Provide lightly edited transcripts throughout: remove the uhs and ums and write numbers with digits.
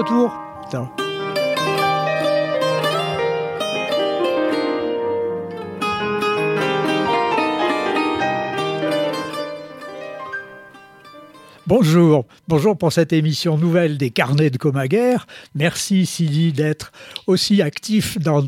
retour. Attends. Bonjour pour cette émission nouvelle des Carnets de Comaguère. Merci Sidi d'être aussi actif dans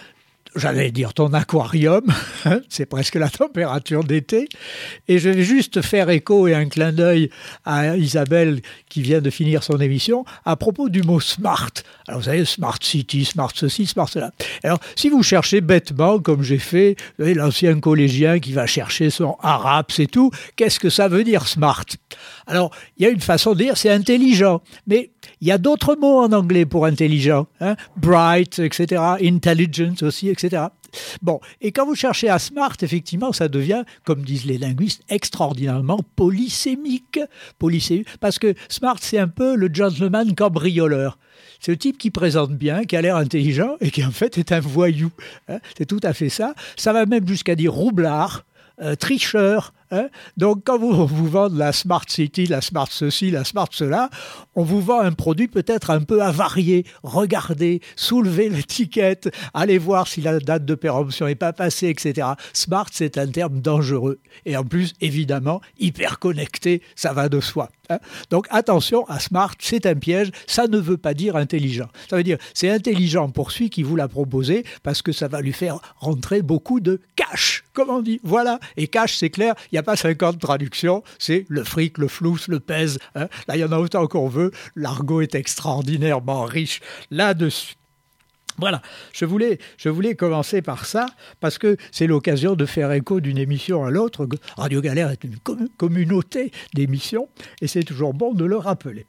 ton aquarium, c'est presque la température d'été. Et je vais juste faire écho et un clin d'œil à Isabelle qui vient de finir son émission à propos du mot smart. Alors vous savez, smart city, smart ceci, smart cela. Alors si vous cherchez bêtement, comme j'ai fait, vous savez, l'ancien collégien qui va chercher son arabe, c'est tout, qu'est-ce que ça veut dire smart ? Alors il y a une façon de dire, c'est intelligent, mais il y a d'autres mots en anglais pour intelligent, hein, bright, etc., intelligent aussi, etc. Bon, et quand vous cherchez à smart, effectivement, ça devient, comme disent les linguistes, extraordinairement polysémique, parce que smart, c'est un peu le gentleman cambrioleur. C'est le type qui présente bien, qui a l'air intelligent et qui en fait est un voyou. Hein, c'est tout à fait ça. Ça va même jusqu'à dire roublard, tricheur. Hein. Donc quand on vous vend la smart city, la smart ceci, la smart cela, on vous vend un produit peut-être un peu avarié. Regardez, soulevez l'étiquette, allez voir si la date de péremption n'est pas passée, etc. Smart, c'est un terme dangereux. Et en plus, évidemment, hyper connecté, ça va de soi. Hein. Donc attention à smart, c'est un piège, ça ne veut pas dire intelligent. Ça veut dire c'est intelligent pour celui qui vous l'a proposé parce que ça va lui faire rentrer beaucoup de cash, comme on dit. Voilà, et cash, c'est clair, il n'y a pas 50 traductions, c'est le fric, le flous, le pèse. Hein. Là, il y en a autant qu'on veut. L'argot est extraordinairement riche là-dessus. Voilà, je voulais commencer par ça, parce que c'est l'occasion de faire écho d'une émission à l'autre. Radio Galère est une communauté d'émissions, et c'est toujours bon de le rappeler.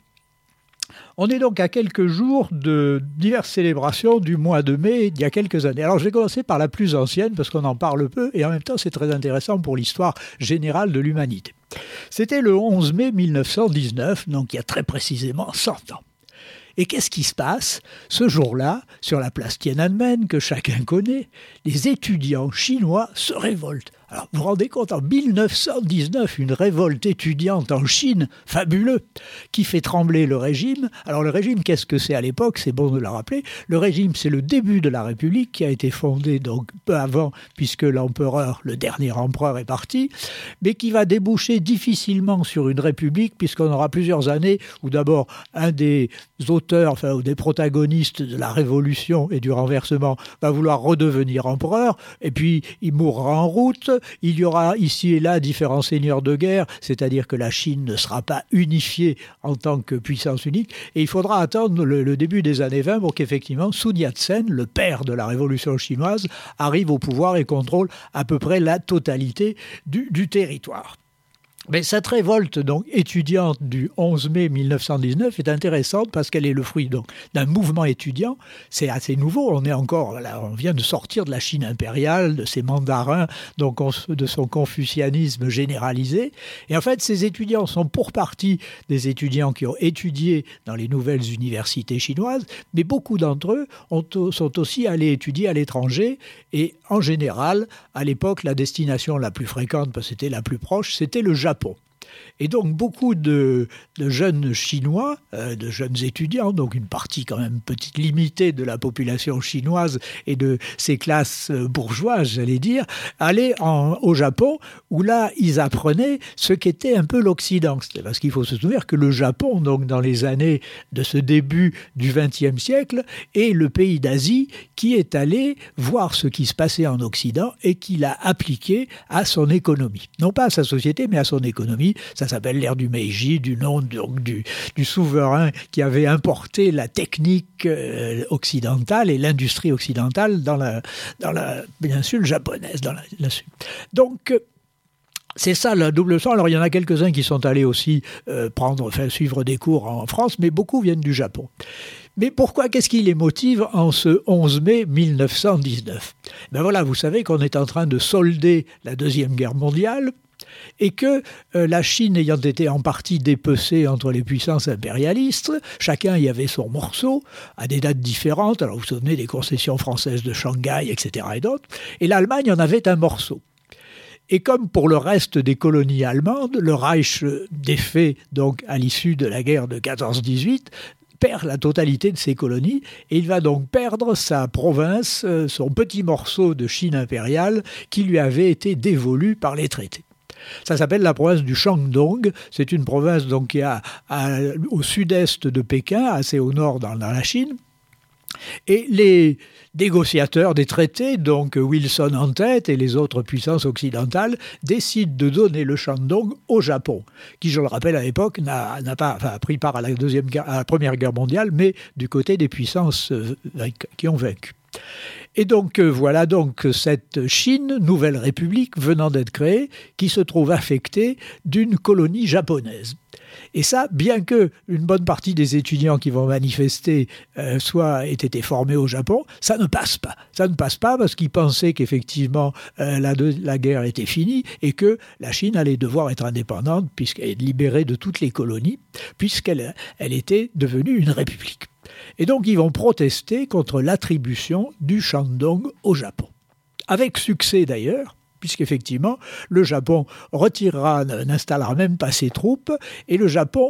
On est donc à quelques jours de diverses célébrations du mois de mai d'il y a quelques années. Alors je vais commencer par la plus ancienne, parce qu'on en parle peu, et en même temps c'est très intéressant pour l'histoire générale de l'humanité. C'était le 11 mai 1919, donc il y a très précisément 100 ans. Et qu'est-ce qui se passe ? Ce jour-là, sur la place Tiananmen, que chacun connaît, les étudiants chinois se révoltent. Alors, vous vous rendez compte, en 1919, une révolte étudiante en Chine, fabuleux, qui fait trembler le régime. Alors, le régime, qu'est-ce que c'est à l'époque ? C'est bon de le rappeler. Le régime, c'est le début de la République, qui a été fondé donc peu avant, puisque l'empereur, le dernier empereur, est parti, mais qui va déboucher difficilement sur une république, puisqu'on aura plusieurs années où d'abord, un des auteurs, ou des protagonistes de la révolution et du renversement va vouloir redevenir empereur, et puis il mourra en route. Il y aura ici et là différents seigneurs de guerre, c'est-à-dire que la Chine ne sera pas unifiée en tant que puissance unique, et il faudra attendre le début des années 20 pour qu'effectivement Sun Yat-sen, le père de la révolution chinoise, arrive au pouvoir et contrôle à peu près la totalité du territoire. Mais cette révolte donc étudiante du 11 mai 1919 est intéressante parce qu'elle est le fruit donc d'un mouvement étudiant. C'est assez nouveau. On vient de sortir de la Chine impériale, de ses mandarins, donc de son confucianisme généralisé. Et en fait, ces étudiants sont pour partie des étudiants qui ont étudié dans les nouvelles universités chinoises, mais beaucoup d'entre eux sont aussi allés étudier à l'étranger. Et en général, à l'époque, la destination la plus fréquente, parce que c'était la plus proche, c'était le Japon. Et donc beaucoup de jeunes Chinois, de jeunes étudiants, donc une partie quand même petite limitée de la population chinoise et de ces classes bourgeoises, j'allais dire, allaient au Japon où là ils apprenaient ce qu'était un peu l'Occident. C'est parce qu'il faut se souvenir que le Japon, donc dans les années de ce début du XXe siècle, est le pays d'Asie qui est allé voir ce qui se passait en Occident et qui l'a appliqué à son économie. Non pas à sa société, mais à son économie. Ça s'appelle l'ère du Meiji, du nom donc, du souverain qui avait importé la technique occidentale et l'industrie occidentale dans la péninsule japonaise. Donc, c'est ça la double leçon. Alors il y en a quelques-uns qui sont allés aussi suivre des cours en France, mais beaucoup viennent du Japon. Mais pourquoi, qu'est-ce qui les motive en ce 11 mai 1919 ? Ben voilà, vous savez qu'on est en train de solder la Deuxième Guerre mondiale, et que la Chine ayant été en partie dépecée entre les puissances impérialistes, chacun y avait son morceau, à des dates différentes. Alors vous vous souvenez des concessions françaises de Shanghai, etc. et d'autres. Et l'Allemagne en avait un morceau. Et comme pour le reste des colonies allemandes, le Reich défait donc à l'issue de la guerre de 14-18, perd la totalité de ses colonies et il va donc perdre sa province, son petit morceau de Chine impériale qui lui avait été dévolu par les traités. Ça s'appelle la province du Shandong. C'est une province donc qui est au sud-est de Pékin, assez au nord dans la Chine. Et les négociateurs des traités, donc Wilson en tête et les autres puissances occidentales, décident de donner le Shandong au Japon, qui, je le rappelle, à l'époque, n'a pas pris part à la Première Guerre mondiale, mais du côté des puissances qui ont vaincu. Et donc voilà donc cette Chine, nouvelle république venant d'être créée, qui se trouve affectée d'une colonie japonaise. Et ça, bien que une bonne partie des étudiants qui vont manifester aient été formés au Japon, ça ne passe pas. Ça ne passe pas parce qu'ils pensaient qu'effectivement la guerre était finie et que la Chine allait devoir être indépendante puisqu'elle est libérée de toutes les colonies, puisqu'elle était devenue une république. Et donc ils vont protester contre l'attribution du Shandong au Japon. Avec succès d'ailleurs, puisqu'effectivement, le Japon n'installera même pas ses troupes, et le Japon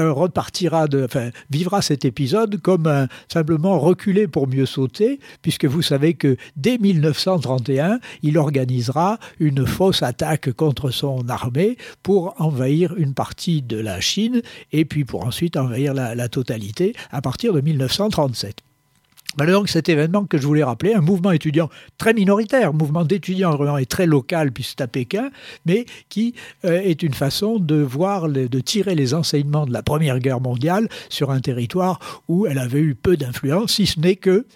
vivra cet épisode comme simplement reculer pour mieux sauter, puisque vous savez que dès 1931, il organisera une fausse attaque contre son armée pour envahir une partie de la Chine, et puis pour ensuite envahir la totalité à partir de 1937. Donc cet événement que je voulais rappeler, un mouvement étudiant très minoritaire, mouvement d'étudiants vraiment et très local puisque c'est à Pékin, mais qui est une façon de tirer les enseignements de la Première Guerre mondiale sur un territoire où elle avait eu peu d'influence, si ce n'est que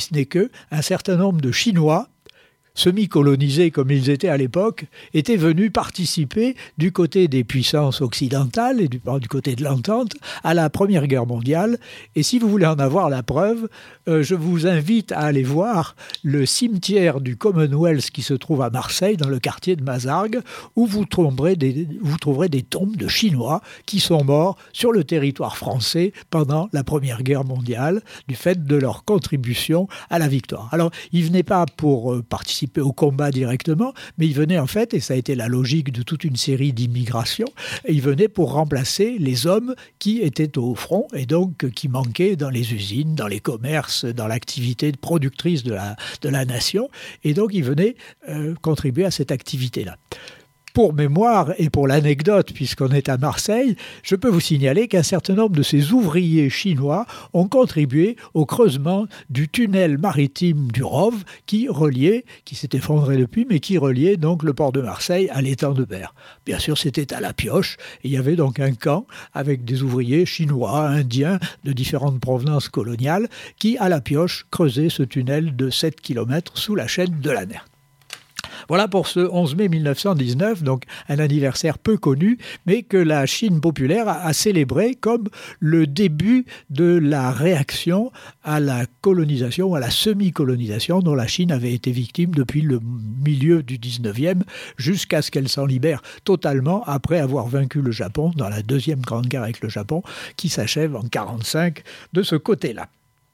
un certain nombre de Chinois semi-colonisés comme ils étaient à l'époque, étaient venus participer du côté des puissances occidentales et du côté de l'Entente à la Première Guerre mondiale. Et si vous voulez en avoir la preuve, je vous invite à aller voir le cimetière du Commonwealth qui se trouve à Marseille, dans le quartier de Mazargues, où vous trouverez des tombes de Chinois qui sont morts sur le territoire français pendant la Première Guerre mondiale, du fait de leur contribution à la victoire. Alors, ils ne venaient pas pour participer au combat directement, mais ils venaient en fait, et ça a été la logique de toute une série d'immigrations, ils venaient pour remplacer les hommes qui étaient au front et donc qui manquaient dans les usines, dans les commerces, dans l'activité productrice de la nation, et donc ils venaient contribuer à cette activité-là. Pour mémoire et pour l'anecdote, puisqu'on est à Marseille, je peux vous signaler qu'un certain nombre de ces ouvriers chinois ont contribué au creusement du tunnel maritime du Rove qui s'est effondré depuis, mais qui reliait donc le port de Marseille à l'étang de Berre. Bien sûr, c'était à la pioche, et il y avait donc un camp avec des ouvriers chinois, indiens, de différentes provenances coloniales, qui, à la pioche, creusaient ce tunnel de 7 km sous la chaîne de la Nerte. Voilà pour ce 11 mai 1919, donc un anniversaire peu connu, mais que la Chine populaire a célébré comme le début de la réaction à la colonisation, à la semi-colonisation dont la Chine avait été victime depuis le milieu du 19e jusqu'à ce qu'elle s'en libère totalement après avoir vaincu le Japon dans la deuxième grande guerre avec le Japon qui s'achève en 1945 de ce côté-là.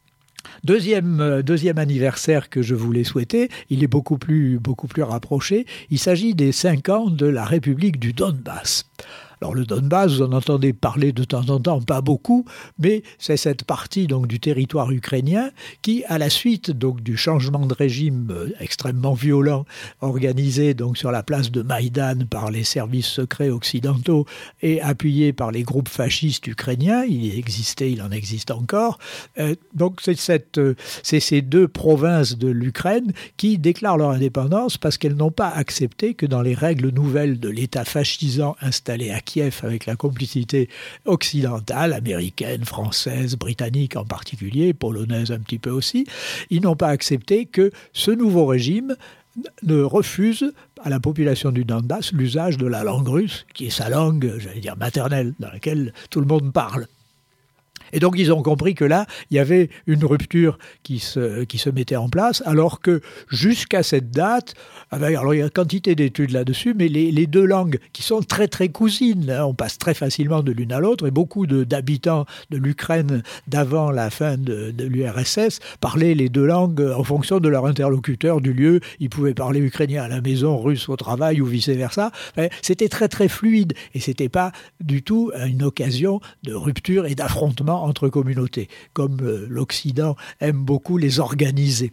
Deuxième anniversaire que je voulais souhaiter, il est beaucoup plus rapproché. Il s'agit des 5 ans de la République du Donbass. Alors le Donbass, vous en entendez parler de temps en temps, pas beaucoup, mais c'est cette partie donc du territoire ukrainien qui, à la suite donc du changement de régime extrêmement violent organisé donc sur la place de Maïdan par les services secrets occidentaux et appuyé par les groupes fascistes ukrainiens, il en existe encore. Donc c'est ces deux provinces de l'Ukraine qui déclarent leur indépendance parce qu'elles n'ont pas accepté que dans les règles nouvelles de l'État fascisant installé à Kiev avec la complicité occidentale, américaine, française, britannique en particulier, polonaise un petit peu aussi, ils n'ont pas accepté que ce nouveau régime ne refuse à la population du Donbass l'usage de la langue russe, qui est sa langue, maternelle, dans laquelle tout le monde parle. Et donc ils ont compris que là, il y avait une rupture qui se mettait en place, alors que jusqu'à cette date, alors il y a quantité d'études là-dessus, mais les deux langues qui sont très très cousines, on passe très facilement de l'une à l'autre, et beaucoup d'habitants de l'Ukraine d'avant la fin de l'URSS parlaient les deux langues en fonction de leur interlocuteur du lieu. Ils pouvaient parler ukrainien à la maison, russe au travail ou vice-versa. C'était très très fluide, et c'était pas du tout une occasion de rupture et d'affrontement uniquement entre communautés, comme l'Occident aime beaucoup les organiser.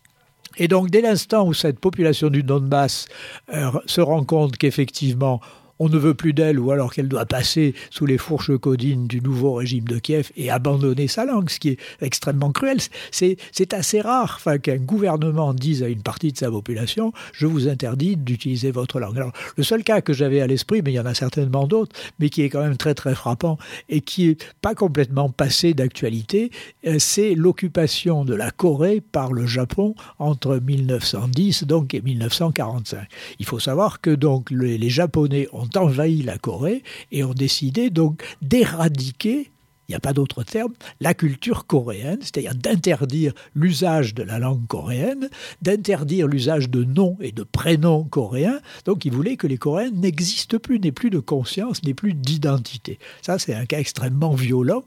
Et donc, dès l'instant où cette population du Donbass se rend compte qu'effectivement, on ne veut plus d'elle, ou alors qu'elle doit passer sous les fourches caudines du nouveau régime de Kiev et abandonner sa langue, ce qui est extrêmement cruel. C'est assez rare qu'un gouvernement dise à une partie de sa population « je vous interdis d'utiliser votre langue ». Alors, le seul cas que j'avais à l'esprit, mais il y en a certainement d'autres, mais qui est quand même très très frappant et qui n'est pas complètement passé d'actualité, c'est l'occupation de la Corée par le Japon entre 1910 donc, et 1945. Il faut savoir que donc, les Japonais ont envahi la Corée et ont décidé donc d'éradiquer, il n'y a pas d'autre terme, la culture coréenne, c'est-à-dire d'interdire l'usage de la langue coréenne, d'interdire l'usage de noms et de prénoms coréens. Donc ils voulaient que les Coréens n'existent plus, n'aient plus de conscience, n'aient plus d'identité. Ça, c'est un cas extrêmement violent.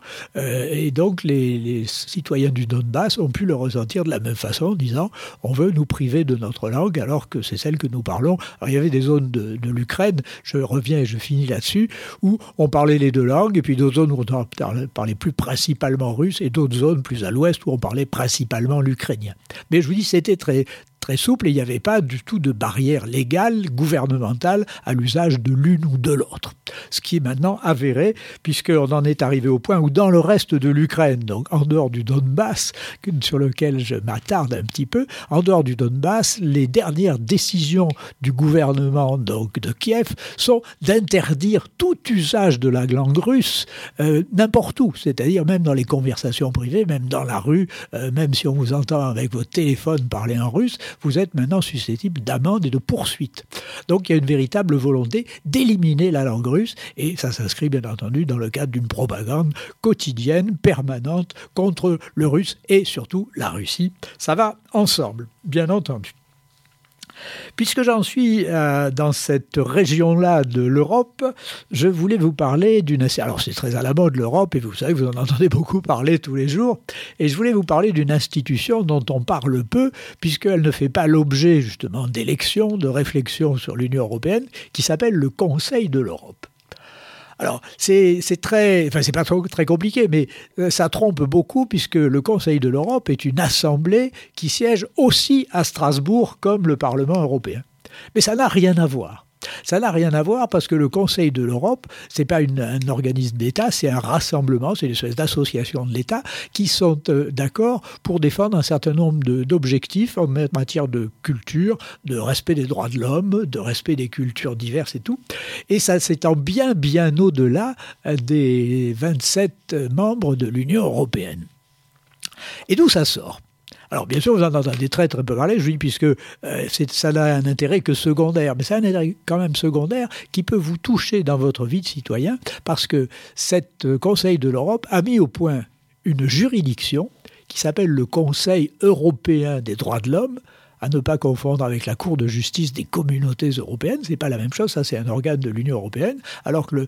Et donc les citoyens du Donbass ont pu le ressentir de la même façon, en disant « on veut nous priver de notre langue alors que c'est celle que nous parlons ». Alors il y avait des zones de l'Ukraine, je reviens et je finis là-dessus, où on parlait les deux langues, et puis d'autres zones où on parlait plus principalement russe, et d'autres zones plus à l'ouest où on parlait principalement l'ukrainien. Mais je vous dis, c'était très souple et il n'y avait pas du tout de barrière légale, gouvernementale à l'usage de l'une ou de l'autre. Ce qui est maintenant avéré, puisqu'on en est arrivé au point où dans le reste de l'Ukraine, donc en dehors du Donbass, sur lequel je m'attarde un petit peu, en dehors du Donbass, les dernières décisions du gouvernement donc, de Kiev sont d'interdire tout usage de la langue russe n'importe où, c'est-à-dire même dans les conversations privées, même dans la rue, même si on vous entend avec votre téléphone parler en russe, vous êtes maintenant susceptible d'amendes et de poursuites. Donc il y a une véritable volonté d'éliminer la langue russe, et ça s'inscrit bien entendu dans le cadre d'une propagande quotidienne, permanente, contre le russe et surtout la Russie. Ça va ensemble, bien entendu. Puisque j'en suis dans cette région-là de l'Europe, je voulais vous parler d'une... Alors c'est très à la mode l'Europe, et vous savez que vous en entendez beaucoup parler tous les jours, et je voulais vous parler d'une institution dont on parle peu, puisqu'elle ne fait pas l'objet justement d'élections, de réflexions sur l'Union européenne, qui s'appelle le Conseil de l'Europe. Alors, c'est pas très compliqué, mais ça trompe beaucoup puisque le Conseil de l'Europe est une assemblée qui siège aussi à Strasbourg comme le Parlement européen. Mais ça n'a rien à voir. Ça n'a rien à voir parce que le Conseil de l'Europe, c'est pas un organisme d'État, c'est un rassemblement, c'est une espèce d'association de l'État qui sont d'accord pour défendre un certain nombre d'objectifs en matière de culture, de respect des droits de l'homme, de respect des cultures diverses et tout. Et ça s'étend bien, bien au-delà des 27 membres de l'Union européenne. Et d'où ça sort ? Alors, bien sûr, vous en entendez très très peu parler, je dis, puisque ça n'a un intérêt que secondaire, mais ça a un intérêt quand même secondaire qui peut vous toucher dans votre vie de citoyen, parce que cet Conseil de l'Europe a mis au point une juridiction qui s'appelle le Conseil européen des droits de l'homme, à ne pas confondre avec la Cour de justice des communautés européennes, c'est pas la même chose, ça c'est un organe de l'Union européenne, alors que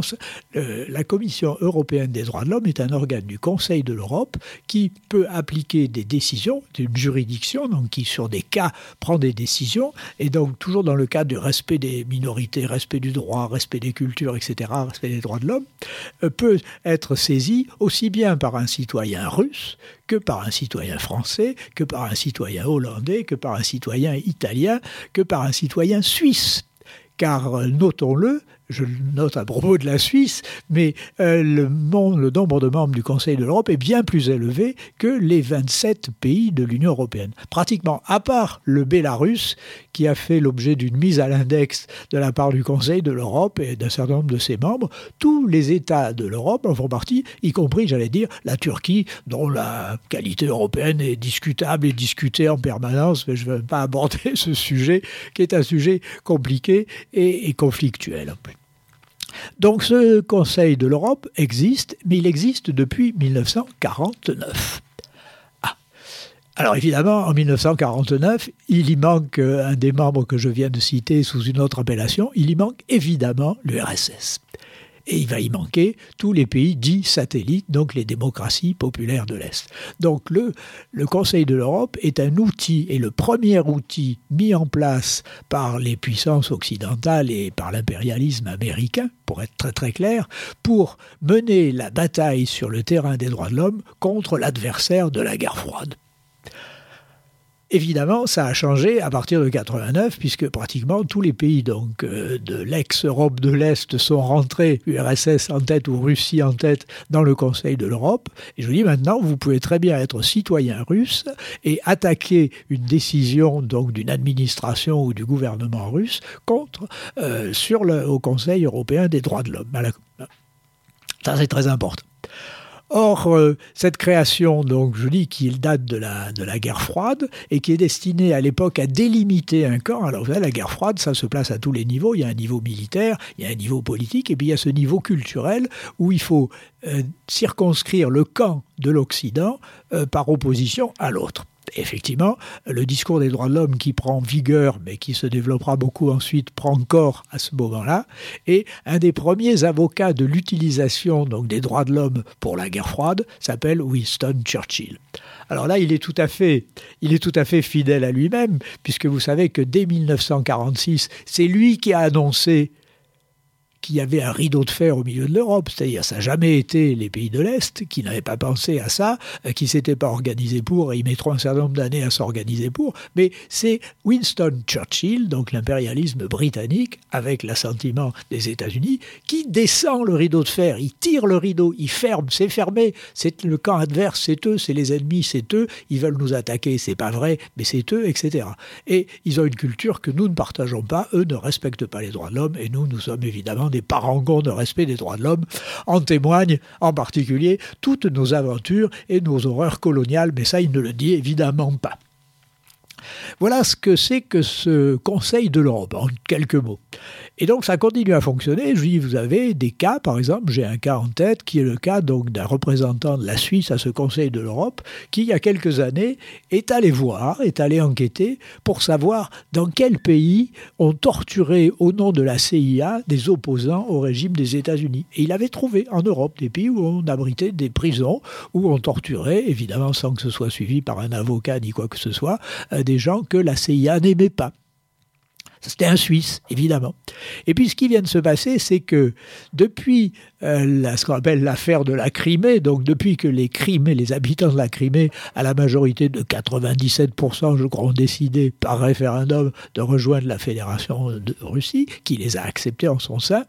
la Commission européenne des droits de l'homme est un organe du Conseil de l'Europe qui peut appliquer des décisions, d'une juridiction, donc qui sur des cas prend des décisions, et donc toujours dans le cadre du respect des minorités, respect du droit, respect des cultures, etc., respect des droits de l'homme, peut être saisi aussi bien par un citoyen russe que par un citoyen français, que par un citoyen hollandais, que par un citoyen italien, que par un citoyen suisse. Car, notons-le, je le note à propos de la Suisse, mais le nombre de membres du Conseil de l'Europe est bien plus élevé que les 27 pays de l'Union européenne. Pratiquement, à part le Bélarus, qui a fait l'objet d'une mise à l'index de la part du Conseil de l'Europe et d'un certain nombre de ses membres, tous les États de l'Europe en font partie, y compris, j'allais dire, la Turquie, dont la qualité européenne est discutable et discutée en permanence, mais je ne veux pas aborder ce sujet, qui est un sujet compliqué et conflictuel. Donc ce Conseil de l'Europe existe, mais il existe depuis 1949. Alors évidemment, en 1949, il y manque un des membres que je viens de citer sous une autre appellation, il y manque évidemment l'URSS. Et il va y manquer tous les pays dits satellites, donc les démocraties populaires de l'Est. Donc le Conseil de l'Europe est un outil, et le premier outil mis en place par les puissances occidentales et par l'impérialisme américain, pour être très très clair, pour mener la bataille sur le terrain des droits de l'homme contre l'adversaire de la guerre froide. Évidemment, ça a changé à partir de 1989, puisque pratiquement tous les pays donc, de l'ex-Europe de l'Est sont rentrés, URSS en tête ou Russie en tête, dans le Conseil de l'Europe. Et je vous dis maintenant, vous pouvez très bien être citoyen russe et attaquer une décision donc, d'une administration ou du gouvernement russe au Conseil européen des droits de l'homme. Ça, c'est très important. Or, cette création, donc, je dis qu'il date de la guerre froide et qui est destinée à l'époque à délimiter un camp. Alors, vous savez, la guerre froide, ça se place à tous les niveaux. Il y a un niveau militaire, il y a un niveau politique, et puis il y a ce niveau culturel où il faut circonscrire le camp de l'Occident par opposition à l'autre. Effectivement, le discours des droits de l'homme qui prend vigueur, mais qui se développera beaucoup ensuite, prend corps à ce moment-là. Et un des premiers avocats de l'utilisation donc, des droits de l'homme pour la guerre froide s'appelle Winston Churchill. Alors là, il est tout à fait fidèle à lui-même, puisque vous savez que dès 1946, c'est lui qui a annoncé qu'il y avait un rideau de fer au milieu de l'Europe, c'est-à-dire ça n'a jamais été les pays de l'Est qui n'avaient pas pensé à ça, qui ne s'étaient pas organisés pour, et ils mettront un certain nombre d'années à s'organiser pour, mais c'est Winston Churchill, donc l'impérialisme britannique, avec l'assentiment des États-Unis, qui descend le rideau de fer, il tire le rideau, il ferme, c'est fermé, c'est le camp adverse, c'est eux, c'est les ennemis, c'est eux, ils veulent nous attaquer, c'est pas vrai, mais c'est eux, etc. Et ils ont une culture que nous ne partageons pas, eux ne respectent pas les droits de l'homme, et nous sommes évidemment des parangons de respect des droits de l'homme. En témoignent en particulier toutes nos aventures et nos horreurs coloniales, mais ça, il ne le dit évidemment pas. Voilà ce que c'est que ce Conseil de l'Europe, en quelques mots. Et donc ça continue à fonctionner. Je dis, vous avez des cas, par exemple, j'ai un cas en tête, qui est le cas donc d'un représentant de la Suisse à ce Conseil de l'Europe, qui, il y a quelques années, est allé enquêter pour savoir dans quel pays on torturait au nom de la CIA des opposants au régime des États-Unis. Et il avait trouvé en Europe des pays où on abritait des prisons, où on torturait, évidemment sans que ce soit suivi par un avocat ni quoi que ce soit, des gens que la CIA n'aimait pas. C'était un Suisse, évidemment. Et puis ce qui vient de se passer, c'est que depuis ce qu'on appelle l'affaire de la Crimée, donc depuis que les habitants de la Crimée, à la majorité de 97%, je crois, ont décidé par référendum de rejoindre la Fédération de Russie, qui les a acceptés en son sein,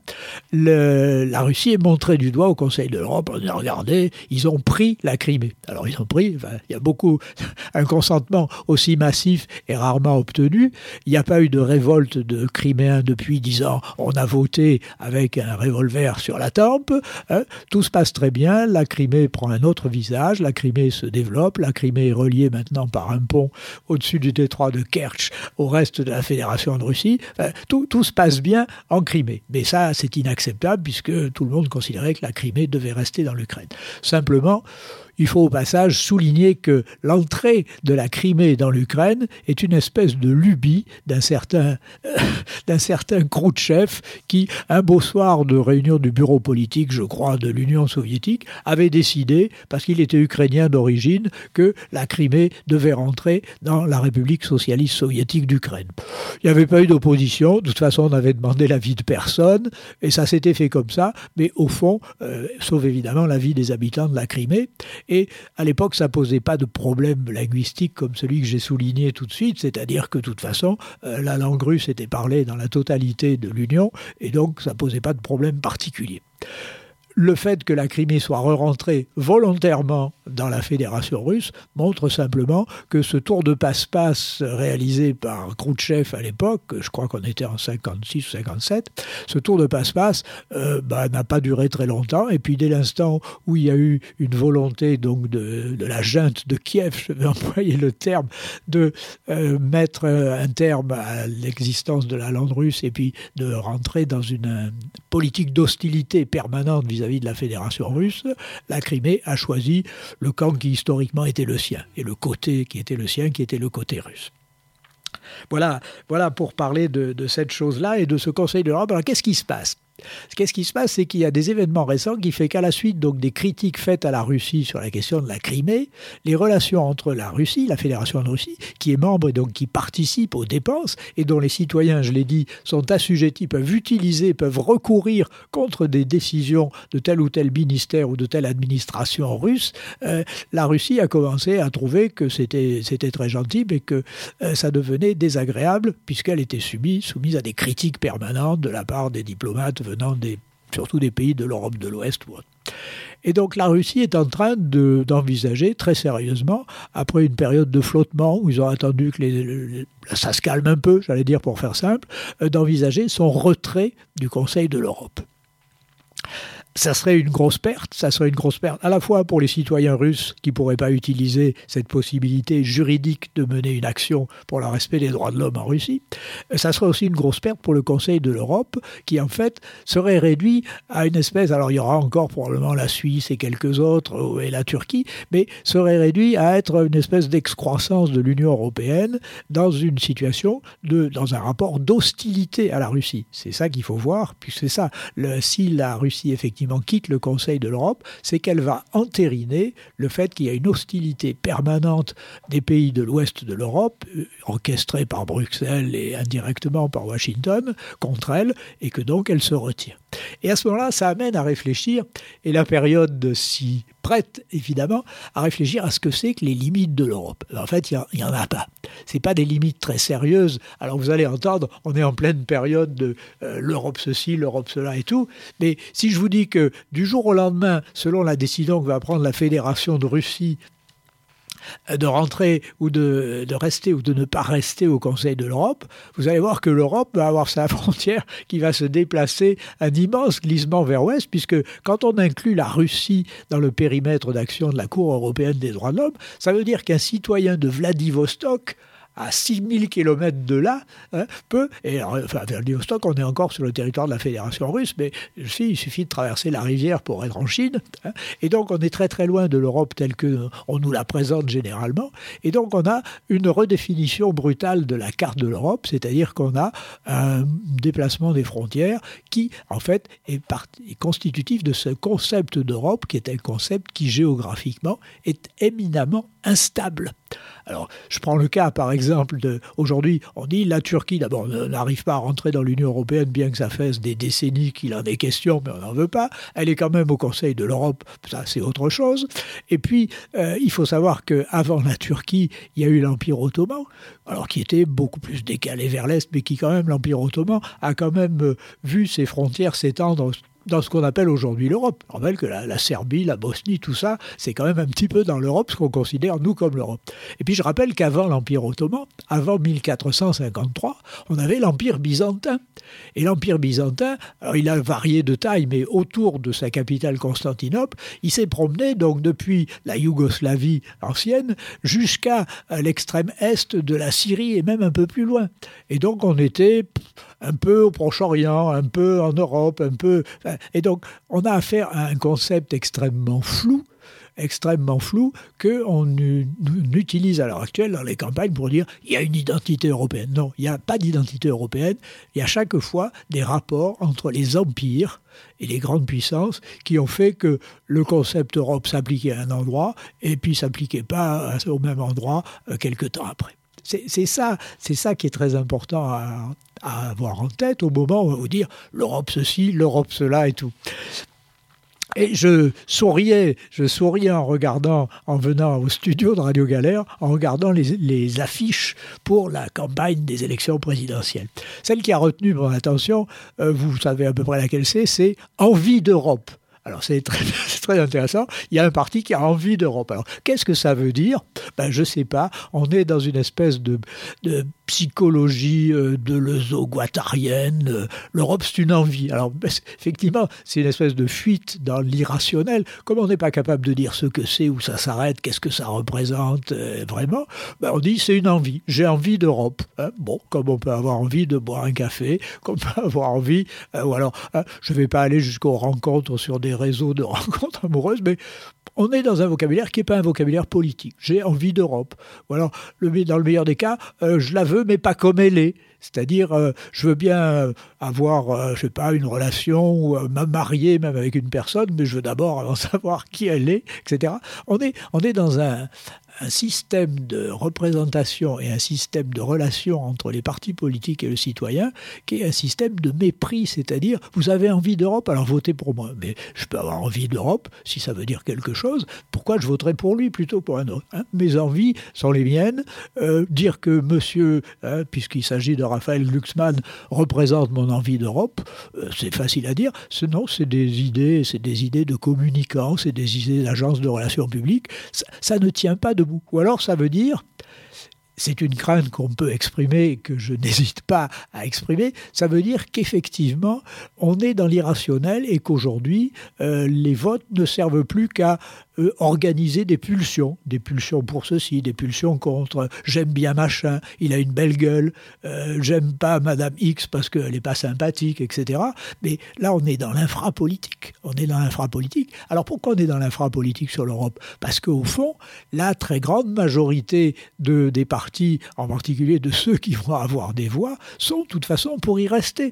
la Russie est montrée du doigt au Conseil de l'Europe. On a regardé, ils ont pris la Crimée. Alors ils ont pris, il y a beaucoup, un consentement aussi massif est rarement obtenu. Il n'y a pas eu de révolte de Criméens depuis 10 ans. On a voté avec un revolver sur la tempe. Tout se passe très bien. La Crimée prend un autre visage. La Crimée se développe. La Crimée est reliée maintenant par un pont au-dessus du détroit de Kertch au reste de la Fédération de Russie. Tout se passe bien en Crimée. Mais ça, c'est inacceptable puisque tout le monde considérait que la Crimée devait rester dans l'Ukraine. Simplement, il faut au passage souligner que l'entrée de la Crimée dans l'Ukraine est une espèce de lubie d'un certain Khrouchtchev qui, un beau soir de réunion du bureau politique, je crois, de l'Union soviétique, avait décidé, parce qu'il était ukrainien d'origine, que la Crimée devait rentrer dans la République socialiste soviétique d'Ukraine. Il n'y avait pas eu d'opposition, de toute façon on avait demandé l'avis de personne, et ça s'était fait comme ça, mais au fond, sauf évidemment l'avis des habitants de la Crimée. Et à l'époque, ça ne posait pas de problème linguistique comme celui que j'ai souligné tout de suite, c'est-à-dire que de toute façon, la langue russe était parlée dans la totalité de l'Union, et donc ça ne posait pas de problème particulier. Le fait que la Crimée soit re-rentrée volontairement dans la Fédération russe montre simplement que ce tour de passe-passe réalisé par Khrouchtchev à l'époque, je crois qu'on était en 56 ou 57, ce tour de passe-passe n'a pas duré très longtemps. Et puis dès l'instant où il y a eu une volonté donc de la junte de Kiev, je vais employer le terme, de mettre un terme à l'existence de la langue russe et puis de rentrer dans une politique d'hostilité permanente vis-à-vis de la Fédération russe, la Crimée a choisi le camp qui historiquement était le sien, et le côté qui était le sien, qui était le côté russe. Voilà pour parler de cette chose-là et de ce Conseil de l'Europe. Alors qu'est-ce qui se passe ? Qu'est-ce qui se passe? C'est qu'il y a des événements récents qui font qu'à la suite donc, des critiques faites à la Russie sur la question de la Crimée, les relations entre la Russie, la Fédération de Russie, qui est membre et donc qui participe aux dépenses et dont les citoyens, je l'ai dit, sont assujettis, peuvent utiliser, peuvent recourir contre des décisions de tel ou tel ministère ou de telle administration russe, la Russie a commencé à trouver que c'était très gentil, mais que ça devenait désagréable puisqu'elle était soumise à des critiques permanentes de la part des diplomates venant surtout des pays de l'Europe de l'Ouest. Et donc la Russie est en train d'envisager très sérieusement, après une période de flottement où ils ont attendu que ça se calme un peu, j'allais dire pour faire simple, d'envisager son retrait du Conseil de l'Europe. Ça serait une grosse perte à la fois pour les citoyens russes qui ne pourraient pas utiliser cette possibilité juridique de mener une action pour le respect des droits de l'homme en Russie. Ça serait aussi une grosse perte pour le Conseil de l'Europe qui en fait serait réduit à une espèce, alors il y aura encore probablement la Suisse et quelques autres et la Turquie, mais serait réduit à être une espèce d'excroissance de l'Union européenne dans une situation, dans un rapport d'hostilité à la Russie. C'est ça qu'il faut voir, puis c'est ça, si la Russie effectivement quitte le Conseil de l'Europe, c'est qu'elle va entériner le fait qu'il y a une hostilité permanente des pays de l'Ouest de l'Europe, orchestrée par Bruxelles et indirectement par Washington, contre elle, et que donc elle se retire. Et à ce moment-là, ça amène à réfléchir, et la période s'y prête évidemment, à réfléchir à ce que c'est que les limites de l'Europe. En fait, il n'y en a pas. Ce n'est pas des limites très sérieuses. Alors vous allez entendre, on est en pleine période de l'Europe ceci, l'Europe cela et tout, mais si je vous dis que du jour au lendemain, selon la décision que va prendre la Fédération de Russie, de rentrer ou de rester ou de ne pas rester au Conseil de l'Europe, vous allez voir que l'Europe va avoir sa frontière qui va se déplacer un immense glissement vers l'ouest, puisque quand on inclut la Russie dans le périmètre d'action de la Cour européenne des droits de l'homme, ça veut dire qu'un citoyen de Vladivostok, à 6000 km de là, peut, et alors, enfin, vers Vladivostok, on est encore sur le territoire de la Fédération russe, mais il suffit de traverser la rivière pour être en Chine, et donc on est très très loin de l'Europe telle qu'on nous la présente généralement, et donc on a une redéfinition brutale de la carte de l'Europe, c'est-à-dire qu'on a un déplacement des frontières qui, en fait, est constitutif de ce concept d'Europe, qui est un concept qui, géographiquement, est éminemment instable. Alors, je prends le cas, par exemple, aujourd'hui, on dit la Turquie, d'abord, n'arrive pas à rentrer dans l'Union européenne, bien que ça fasse des décennies qu'il en est question, mais on n'en veut pas. Elle est quand même au Conseil de l'Europe, ça c'est autre chose. Et puis, il faut savoir qu'avant la Turquie, il y a eu l'Empire ottoman, alors qui était beaucoup plus décalé vers l'Est, mais qui quand même, l'Empire ottoman, a quand même vu ses frontières s'étendre dans ce qu'on appelle aujourd'hui l'Europe. On rappelle que la Serbie, la Bosnie, tout ça, c'est quand même un petit peu dans l'Europe, ce qu'on considère, nous, comme l'Europe. Et puis je rappelle qu'avant l'Empire ottoman, avant 1453, on avait l'Empire byzantin. Et l'Empire byzantin, alors il a varié de taille, mais autour de sa capitale Constantinople, il s'est promené donc depuis la Yougoslavie ancienne jusqu'à l'extrême est de la Syrie et même un peu plus loin. Et donc on était un peu au Proche-Orient, un peu en Europe, un peu... Et donc, on a affaire à un concept extrêmement flou qu'on utilise à l'heure actuelle dans les campagnes pour dire il y a une identité européenne. Non, il n'y a pas d'identité européenne. Il y a chaque fois des rapports entre les empires et les grandes puissances qui ont fait que le concept Europe s'appliquait à un endroit et puis ne s'appliquait pas au même endroit quelque temps après. C'est ça qui est très important à avoir en tête au moment où on va vous dire l'Europe ceci, l'Europe cela et tout. Et je souriais en venant au studio de Radio Galère, en regardant les affiches pour la campagne des élections présidentielles. Celle qui a retenu mon attention, vous savez à peu près laquelle c'est Envie d'Europe. Alors c'est très intéressant, il y a un parti qui a envie d'Europe. Alors qu'est-ce que ça veut dire ? Je ne sais pas, on est dans une espèce de psychologie deleuzo-guattarienne. L'Europe c'est une envie. Alors effectivement, c'est une espèce de fuite dans l'irrationnel. Comme on n'est pas capable de dire ce que c'est, où ça s'arrête, qu'est-ce que ça représente vraiment, on dit c'est une envie, j'ai envie d'Europe. Bon, comme on peut avoir envie de boire un café, comme on peut avoir envie, ou alors je ne vais pas aller jusqu'aux rencontres sur des réseaux de rencontres amoureuses, mais on est dans un vocabulaire qui n'est pas un vocabulaire politique. J'ai envie d'Europe. Ou alors, dans le meilleur des cas, je la veux, mais pas comme elle est. C'est-à-dire, je veux bien avoir, je sais pas, une relation ou me marier même avec une personne, mais je veux d'abord avant savoir qui elle est, etc. On est dans un système de représentation et un système de relation entre les partis politiques et le citoyen qui est un système de mépris, c'est-à-dire vous avez envie d'Europe, alors votez pour moi. Mais je peux avoir envie d'Europe, si ça veut dire quelque chose, pourquoi je voterais pour lui plutôt que pour un autre, hein? Mes envies sont les miennes. Dire que monsieur, puisqu'il s'agit de Raphaël Glucksmann, représente mon envie d'Europe, c'est facile à dire. Non, c'est des idées de communicants, c'est des idées d'agences de relations publiques. Ça ne tient pas debout. Ou alors ça veut dire, c'est une crainte qu'on peut exprimer et que je n'hésite pas à exprimer, ça veut dire qu'effectivement, on est dans l'irrationnel et qu'aujourd'hui, les votes ne servent plus qu'à organiser des pulsions pour ceci, des pulsions contre j'aime bien machin, il a une belle gueule, j'aime pas Madame X parce qu'elle n'est pas sympathique, etc. Mais là, on est dans l'infrapolitique. Alors pourquoi on est dans l'infrapolitique sur l'Europe? Parce qu'au fond, la très grande majorité des partis, en particulier de ceux qui vont avoir des voix, sont de toute façon pour y rester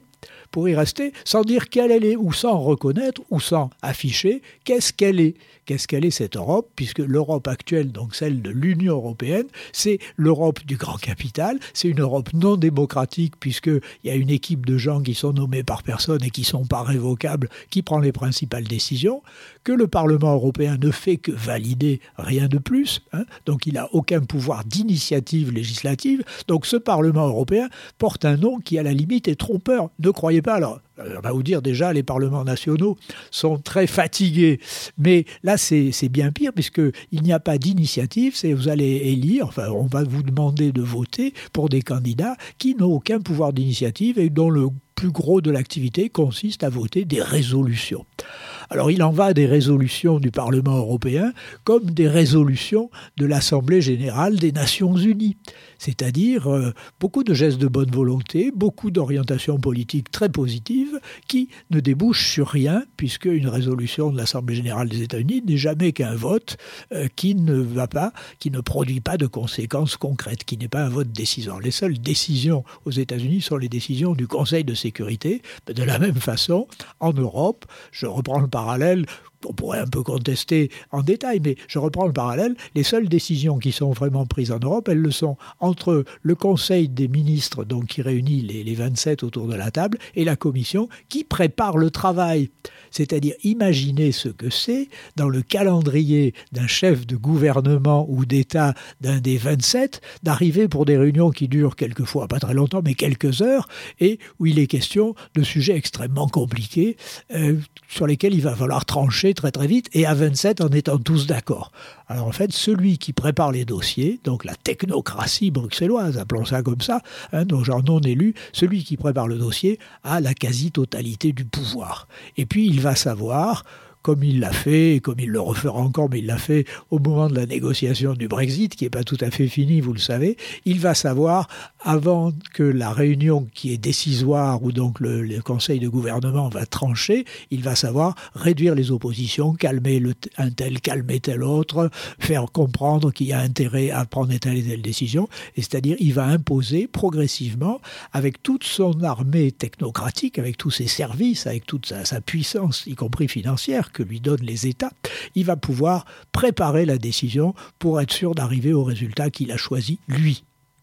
sans dire quelle elle est, ou sans reconnaître, ou sans afficher qu'est-ce qu'elle est cette Europe, puisque l'Europe actuelle, donc celle de l'Union européenne, c'est l'Europe du grand capital, c'est une Europe non démocratique, puisqu'il y a une équipe de gens qui sont nommés par personne et qui ne sont pas révocables, qui prend les principales décisions, que le Parlement européen ne fait que valider, rien de plus, hein, donc il n'a aucun pouvoir d'initiative législative, donc ce Parlement européen porte un nom qui à la limite est trompeur. Ne croyez pas, alors on va vous dire déjà les parlements nationaux sont très fatigués, mais là c'est bien pire puisqu'il n'y a pas d'initiative, c'est vous allez élire, enfin on va vous demander de voter pour des candidats qui n'ont aucun pouvoir d'initiative et dont le plus gros de l'activité consiste à voter des résolutions. Alors il en va des résolutions du Parlement européen comme des résolutions de l'Assemblée générale des Nations unies. C'est-à-dire beaucoup de gestes de bonne volonté, beaucoup d'orientations politiques très positives qui ne débouchent sur rien, puisque une résolution de l'Assemblée générale des États-Unis n'est jamais qu'un vote qui ne produit pas de conséquences concrètes, qui n'est pas un vote décisant. Les seules décisions aux États-Unis sont les décisions du Conseil de sécurité. De la même façon, en Europe, je reprends le parallèle, on pourrait un peu contester en détail, mais je reprends le parallèle, les seules décisions qui sont vraiment prises en Europe, elles le sont entre le Conseil des ministres, donc qui réunit les 27 autour de la table, et la Commission qui prépare le travail. C'est-à-dire, imaginez ce que c'est dans le calendrier d'un chef de gouvernement ou d'État d'un des 27, d'arriver pour des réunions qui durent quelquefois, pas très longtemps, mais quelques heures, et où il est question de sujets extrêmement compliqués, sur lesquels il va falloir trancher très très vite, et à 27 en étant tous d'accord. Alors en fait, celui qui prépare les dossiers, donc la technocratie bruxelloise, appelons ça comme ça, donc genre non élu, celui qui prépare le dossier a la quasi-totalité du pouvoir. Et puis il va savoir, comme il l'a fait, et comme il le refera encore, mais il l'a fait au moment de la négociation du Brexit, qui n'est pas tout à fait fini, vous le savez, il va savoir, avant que la réunion qui est décisoire, où donc le Conseil de gouvernement va trancher, il va savoir réduire les oppositions, calmer un tel, calmer tel autre, faire comprendre qu'il y a intérêt à prendre telle et telle décision, et c'est-à-dire il va imposer progressivement, avec toute son armée technocratique, avec tous ses services, avec toute sa puissance, y compris financière, que lui donnent les États, il va pouvoir préparer la décision pour être sûr d'arriver au résultat qu'il a choisi, lui.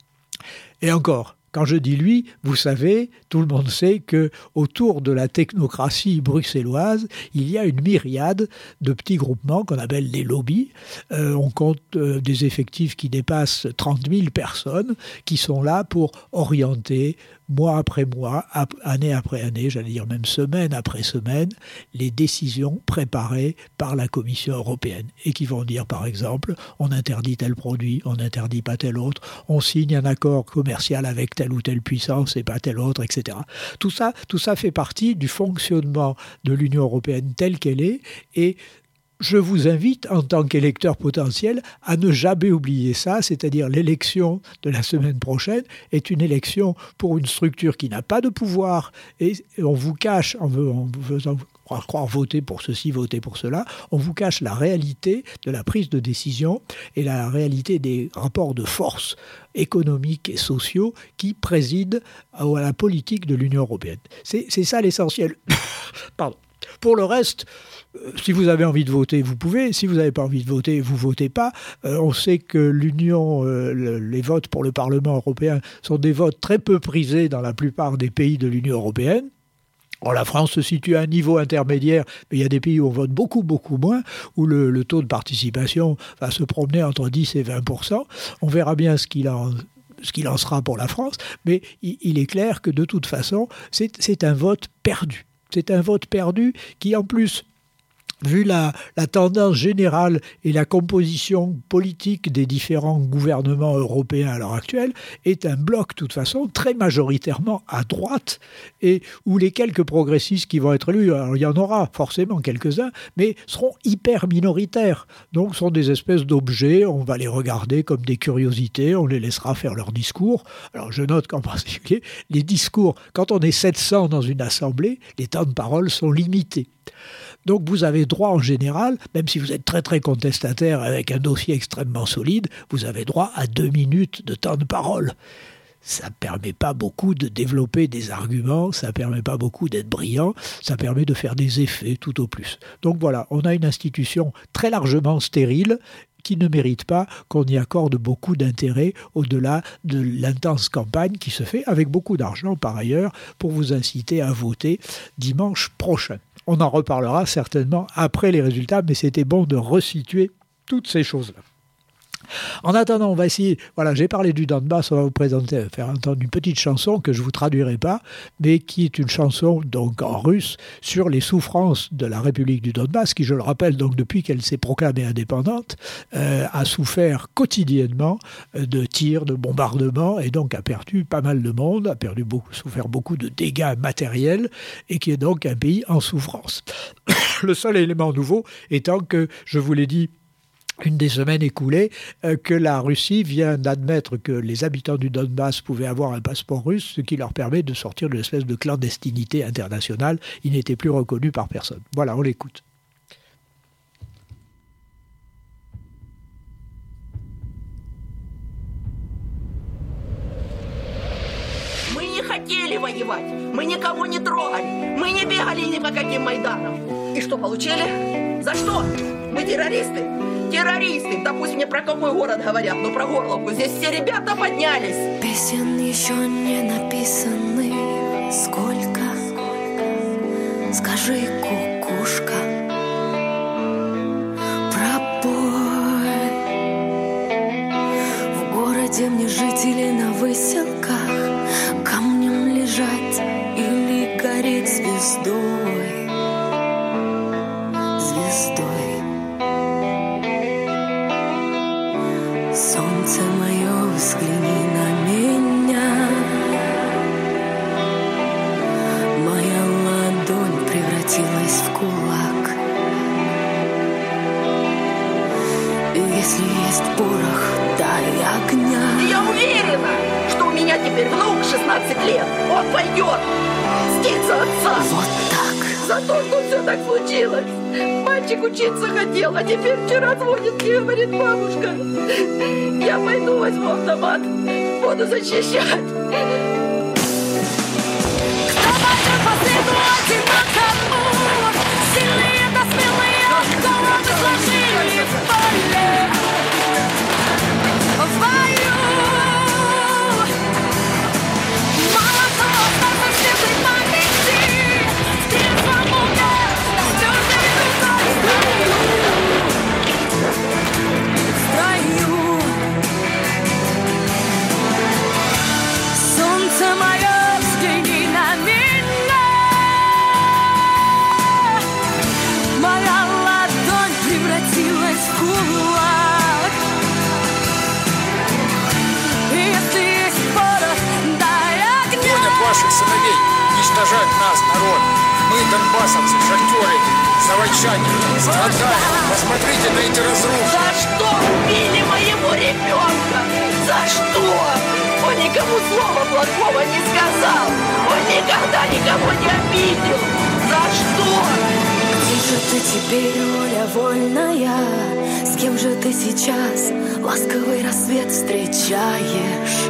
Et encore, quand je dis lui, vous savez, tout le monde sait que autour de la technocratie bruxelloise, il y a une myriade de petits groupements qu'on appelle des lobbies. On compte des effectifs qui dépassent 30 000 personnes qui sont là pour orienter mois après mois, année après année, j'allais dire même semaine après semaine, les décisions préparées par la Commission européenne et qui vont dire par exemple, on interdit tel produit, on n'interdit pas tel autre, on signe un accord commercial avec telle ou telle puissance et pas telle autre, etc. Tout ça fait partie du fonctionnement de l'Union européenne telle qu'elle est et je vous invite, en tant qu'électeur potentiel, à ne jamais oublier ça, c'est-à-dire l'élection de la semaine prochaine est une élection pour une structure qui n'a pas de pouvoir et on vous cache, en faisant croire voter pour ceci, voter pour cela. On vous cache la réalité de la prise de décision et la réalité des rapports de force économiques et sociaux qui président à la politique de l'Union européenne. C'est ça l'essentiel. Pardon. Pour le reste, si vous avez envie de voter, vous pouvez. Si vous n'avez pas envie de voter, vous ne votez pas. On sait que l'Union, les votes pour le Parlement européen sont des votes très peu prisés dans la plupart des pays de l'Union européenne. La France se situe à un niveau intermédiaire, mais il y a des pays où on vote beaucoup, beaucoup moins, où le taux de participation va se promener entre 10 et 20%. On verra bien ce qu'il en sera pour la France, mais il est clair que de toute façon, c'est un vote perdu. C'est un vote perdu qui, en plus, vu la tendance générale et la composition politique des différents gouvernements européens à l'heure actuelle, est un bloc, de toute façon, très majoritairement à droite, et où les quelques progressistes qui vont être élus, alors il y en aura forcément quelques-uns, mais seront hyper minoritaires. Donc, sont des espèces d'objets, on va les regarder comme des curiosités, on les laissera faire leurs discours. Alors, je note qu'en particulier, les discours, quand on est 700 dans une assemblée, les temps de parole sont limités. Donc vous avez droit en général, même si vous êtes très très contestataire avec un dossier extrêmement solide, vous avez droit à 2 minutes de temps de parole. Ça ne permet pas beaucoup de développer des arguments, ça ne permet pas beaucoup d'être brillant, ça permet de faire des effets tout au plus. Donc voilà, on a une institution très largement stérile qui ne mérite pas qu'on y accorde beaucoup d'intérêt au-delà de l'intense campagne qui se fait avec beaucoup d'argent par ailleurs pour vous inciter à voter dimanche prochain. On en reparlera certainement après les résultats, mais c'était bon de resituer toutes ces choses-là. En attendant, on va essayer, voilà, j'ai parlé du Donbass, on va vous faire entendre une petite chanson que je ne vous traduirai pas, mais qui est une chanson donc en russe sur les souffrances de la République du Donbass, qui, je le rappelle, donc depuis qu'elle s'est proclamée indépendante, a souffert quotidiennement de tirs, de bombardements, et donc a perdu pas mal de monde, a souffert beaucoup de dégâts matériels, et qui est donc un pays en souffrance. Le seul élément nouveau étant que, je vous l'ai dit, une des semaines écoulées, que la Russie vient d'admettre que les habitants du Donbass pouvaient avoir un passeport russe, ce qui leur permet de sortir de l'espèce de clandestinité internationale. Ils n'étaient plus reconnus par personne. Voilà, on l'écoute. Мы не хотели воевать, мы никого не трогали, мы не бегали ни по каким майданам. И что получили? За что? Мы террористы? Террористы! Да пусть мне про какой город говорят, но про Горловку. Здесь все ребята поднялись. Песен еще не написаны. Сколько? Скажи, кукушка. Пропой. В городе мне жить или на выселках, камнем лежать или гореть звездой. Звездой. Солнце мое, взгляни на меня. Моя ладонь превратилась в кулак. И если есть порох, дай огня. И я уверена, что у меня теперь внук 16 лет. Он пойдет мститься отца. Вот так. За то, что все так случилось. Мальчик учиться хотел, а теперь вчера звонит и говорит: бабушка, я пойду возьму автомат, буду защищать. Кто пойдет по следу одинокому? Сильные да смелые, головы сложили в поле. В бою. Мало кто остался в светлой памяти. В трезвом уме, с твердой рукой в строю. Солнце мое, взгляни на меня. Моя ладонь превратилась в кулак. Если есть порох, дай огня. Гонят ваших сыновей, уничтожать нас, народ. Мы, донбассовцы, шахтеры, заводчане, страдаем. Посмотрите на эти разрухи. За что убили моего ребенка? За что? Он никому слова плохого не сказал. Он никогда никого не обидел. За что? Теперь воля вольная. С кем же ты сейчас ласковый рассвет встречаешь?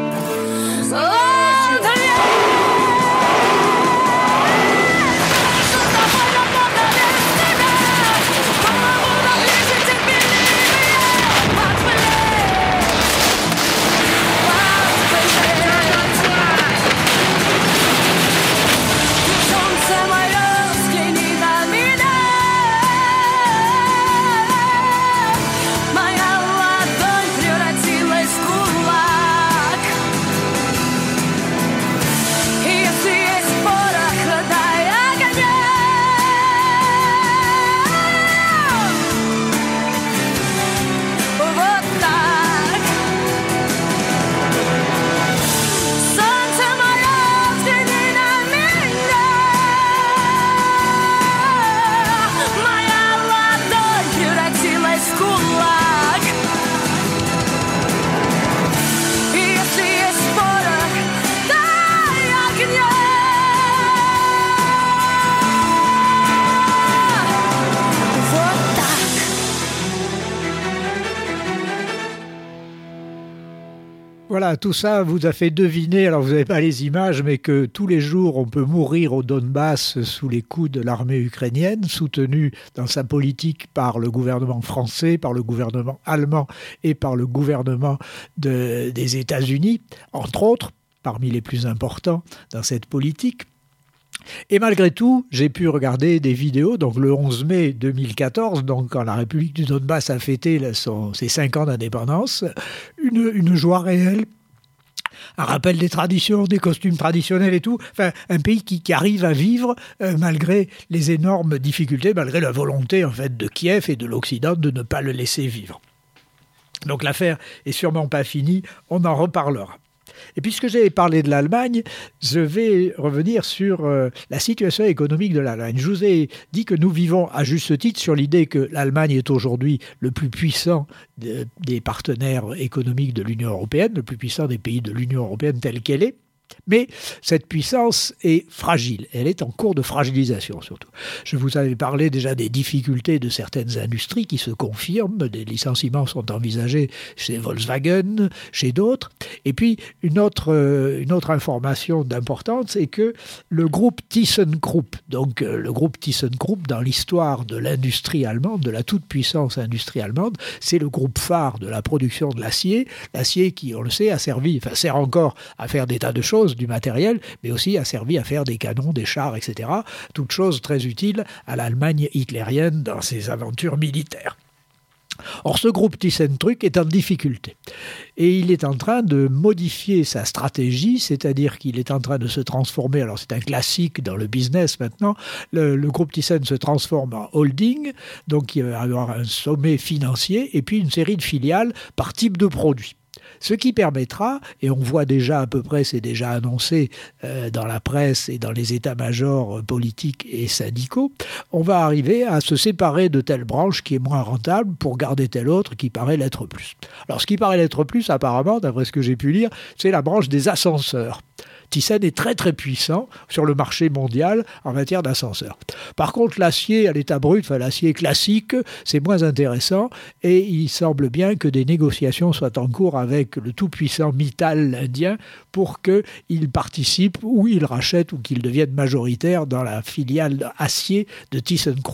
Voilà, tout ça vous a fait deviner, alors vous n'avez pas les images, mais que tous les jours on peut mourir au Donbass sous les coups de l'armée ukrainienne, soutenue dans sa politique par le gouvernement français, par le gouvernement allemand et par le gouvernement des États-Unis, entre autres, parmi les plus importants dans cette politique. Et malgré tout, j'ai pu regarder des vidéos, donc le 11 mai 2014, donc quand la République du Donbass a fêté ses 5 ans d'indépendance, une joie réelle, un rappel des traditions, des costumes traditionnels et tout, enfin un pays qui arrive à vivre malgré les énormes difficultés, malgré la volonté en fait de Kiev et de l'Occident de ne pas le laisser vivre. Donc l'affaire est sûrement pas finie, on en reparlera. Et puisque j'ai parlé de l'Allemagne, je vais revenir sur la situation économique de l'Allemagne. Je vous ai dit que nous vivons à juste titre sur l'idée que l'Allemagne est aujourd'hui le plus puissant des partenaires économiques de l'Union européenne, le plus puissant des pays de l'Union européenne telle qu'elle est. Mais cette puissance est fragile, elle est en cours de fragilisation surtout. Je vous avais parlé déjà des difficultés de certaines industries qui se confirment, des licenciements sont envisagés chez Volkswagen, chez d'autres. Et puis une autre information d'importance, c'est que le groupe ThyssenKrupp, donc le groupe ThyssenKrupp dans l'histoire de l'industrie allemande, de la toute-puissance industrie allemande, c'est le groupe phare de la production de l'acier qui, on le sait, sert encore à faire des tas de choses, du matériel, mais aussi a servi à faire des canons, des chars, etc. Toutes choses très utiles à l'Allemagne hitlérienne dans ses aventures militaires. Or, ce groupe ThyssenKrupp est en difficulté et il est en train de modifier sa stratégie, c'est-à-dire qu'il est en train de se transformer, alors c'est un classique dans le business maintenant, le groupe Thyssen se transforme en holding, donc il va y avoir un sommet financier et puis une série de filiales par type de produit. Ce qui permettra, et on voit déjà à peu près, c'est déjà annoncé dans la presse et dans les états-majors politiques et syndicaux, on va arriver à se séparer de telle branche qui est moins rentable pour garder telle autre qui paraît l'être plus. Alors ce qui paraît l'être plus, apparemment, d'après ce que j'ai pu lire, c'est la branche des ascenseurs. Thyssen est très très puissant sur le marché mondial en matière d'ascenseurs. Par contre, l'acier à l'état brut, enfin l'acier classique, c'est moins intéressant et il semble bien que des négociations soient en cours avec le tout-puissant Mittal indien pour qu'il participe ou il rachète ou qu'il devienne majoritaire dans la filiale acier de ThyssenKrupp.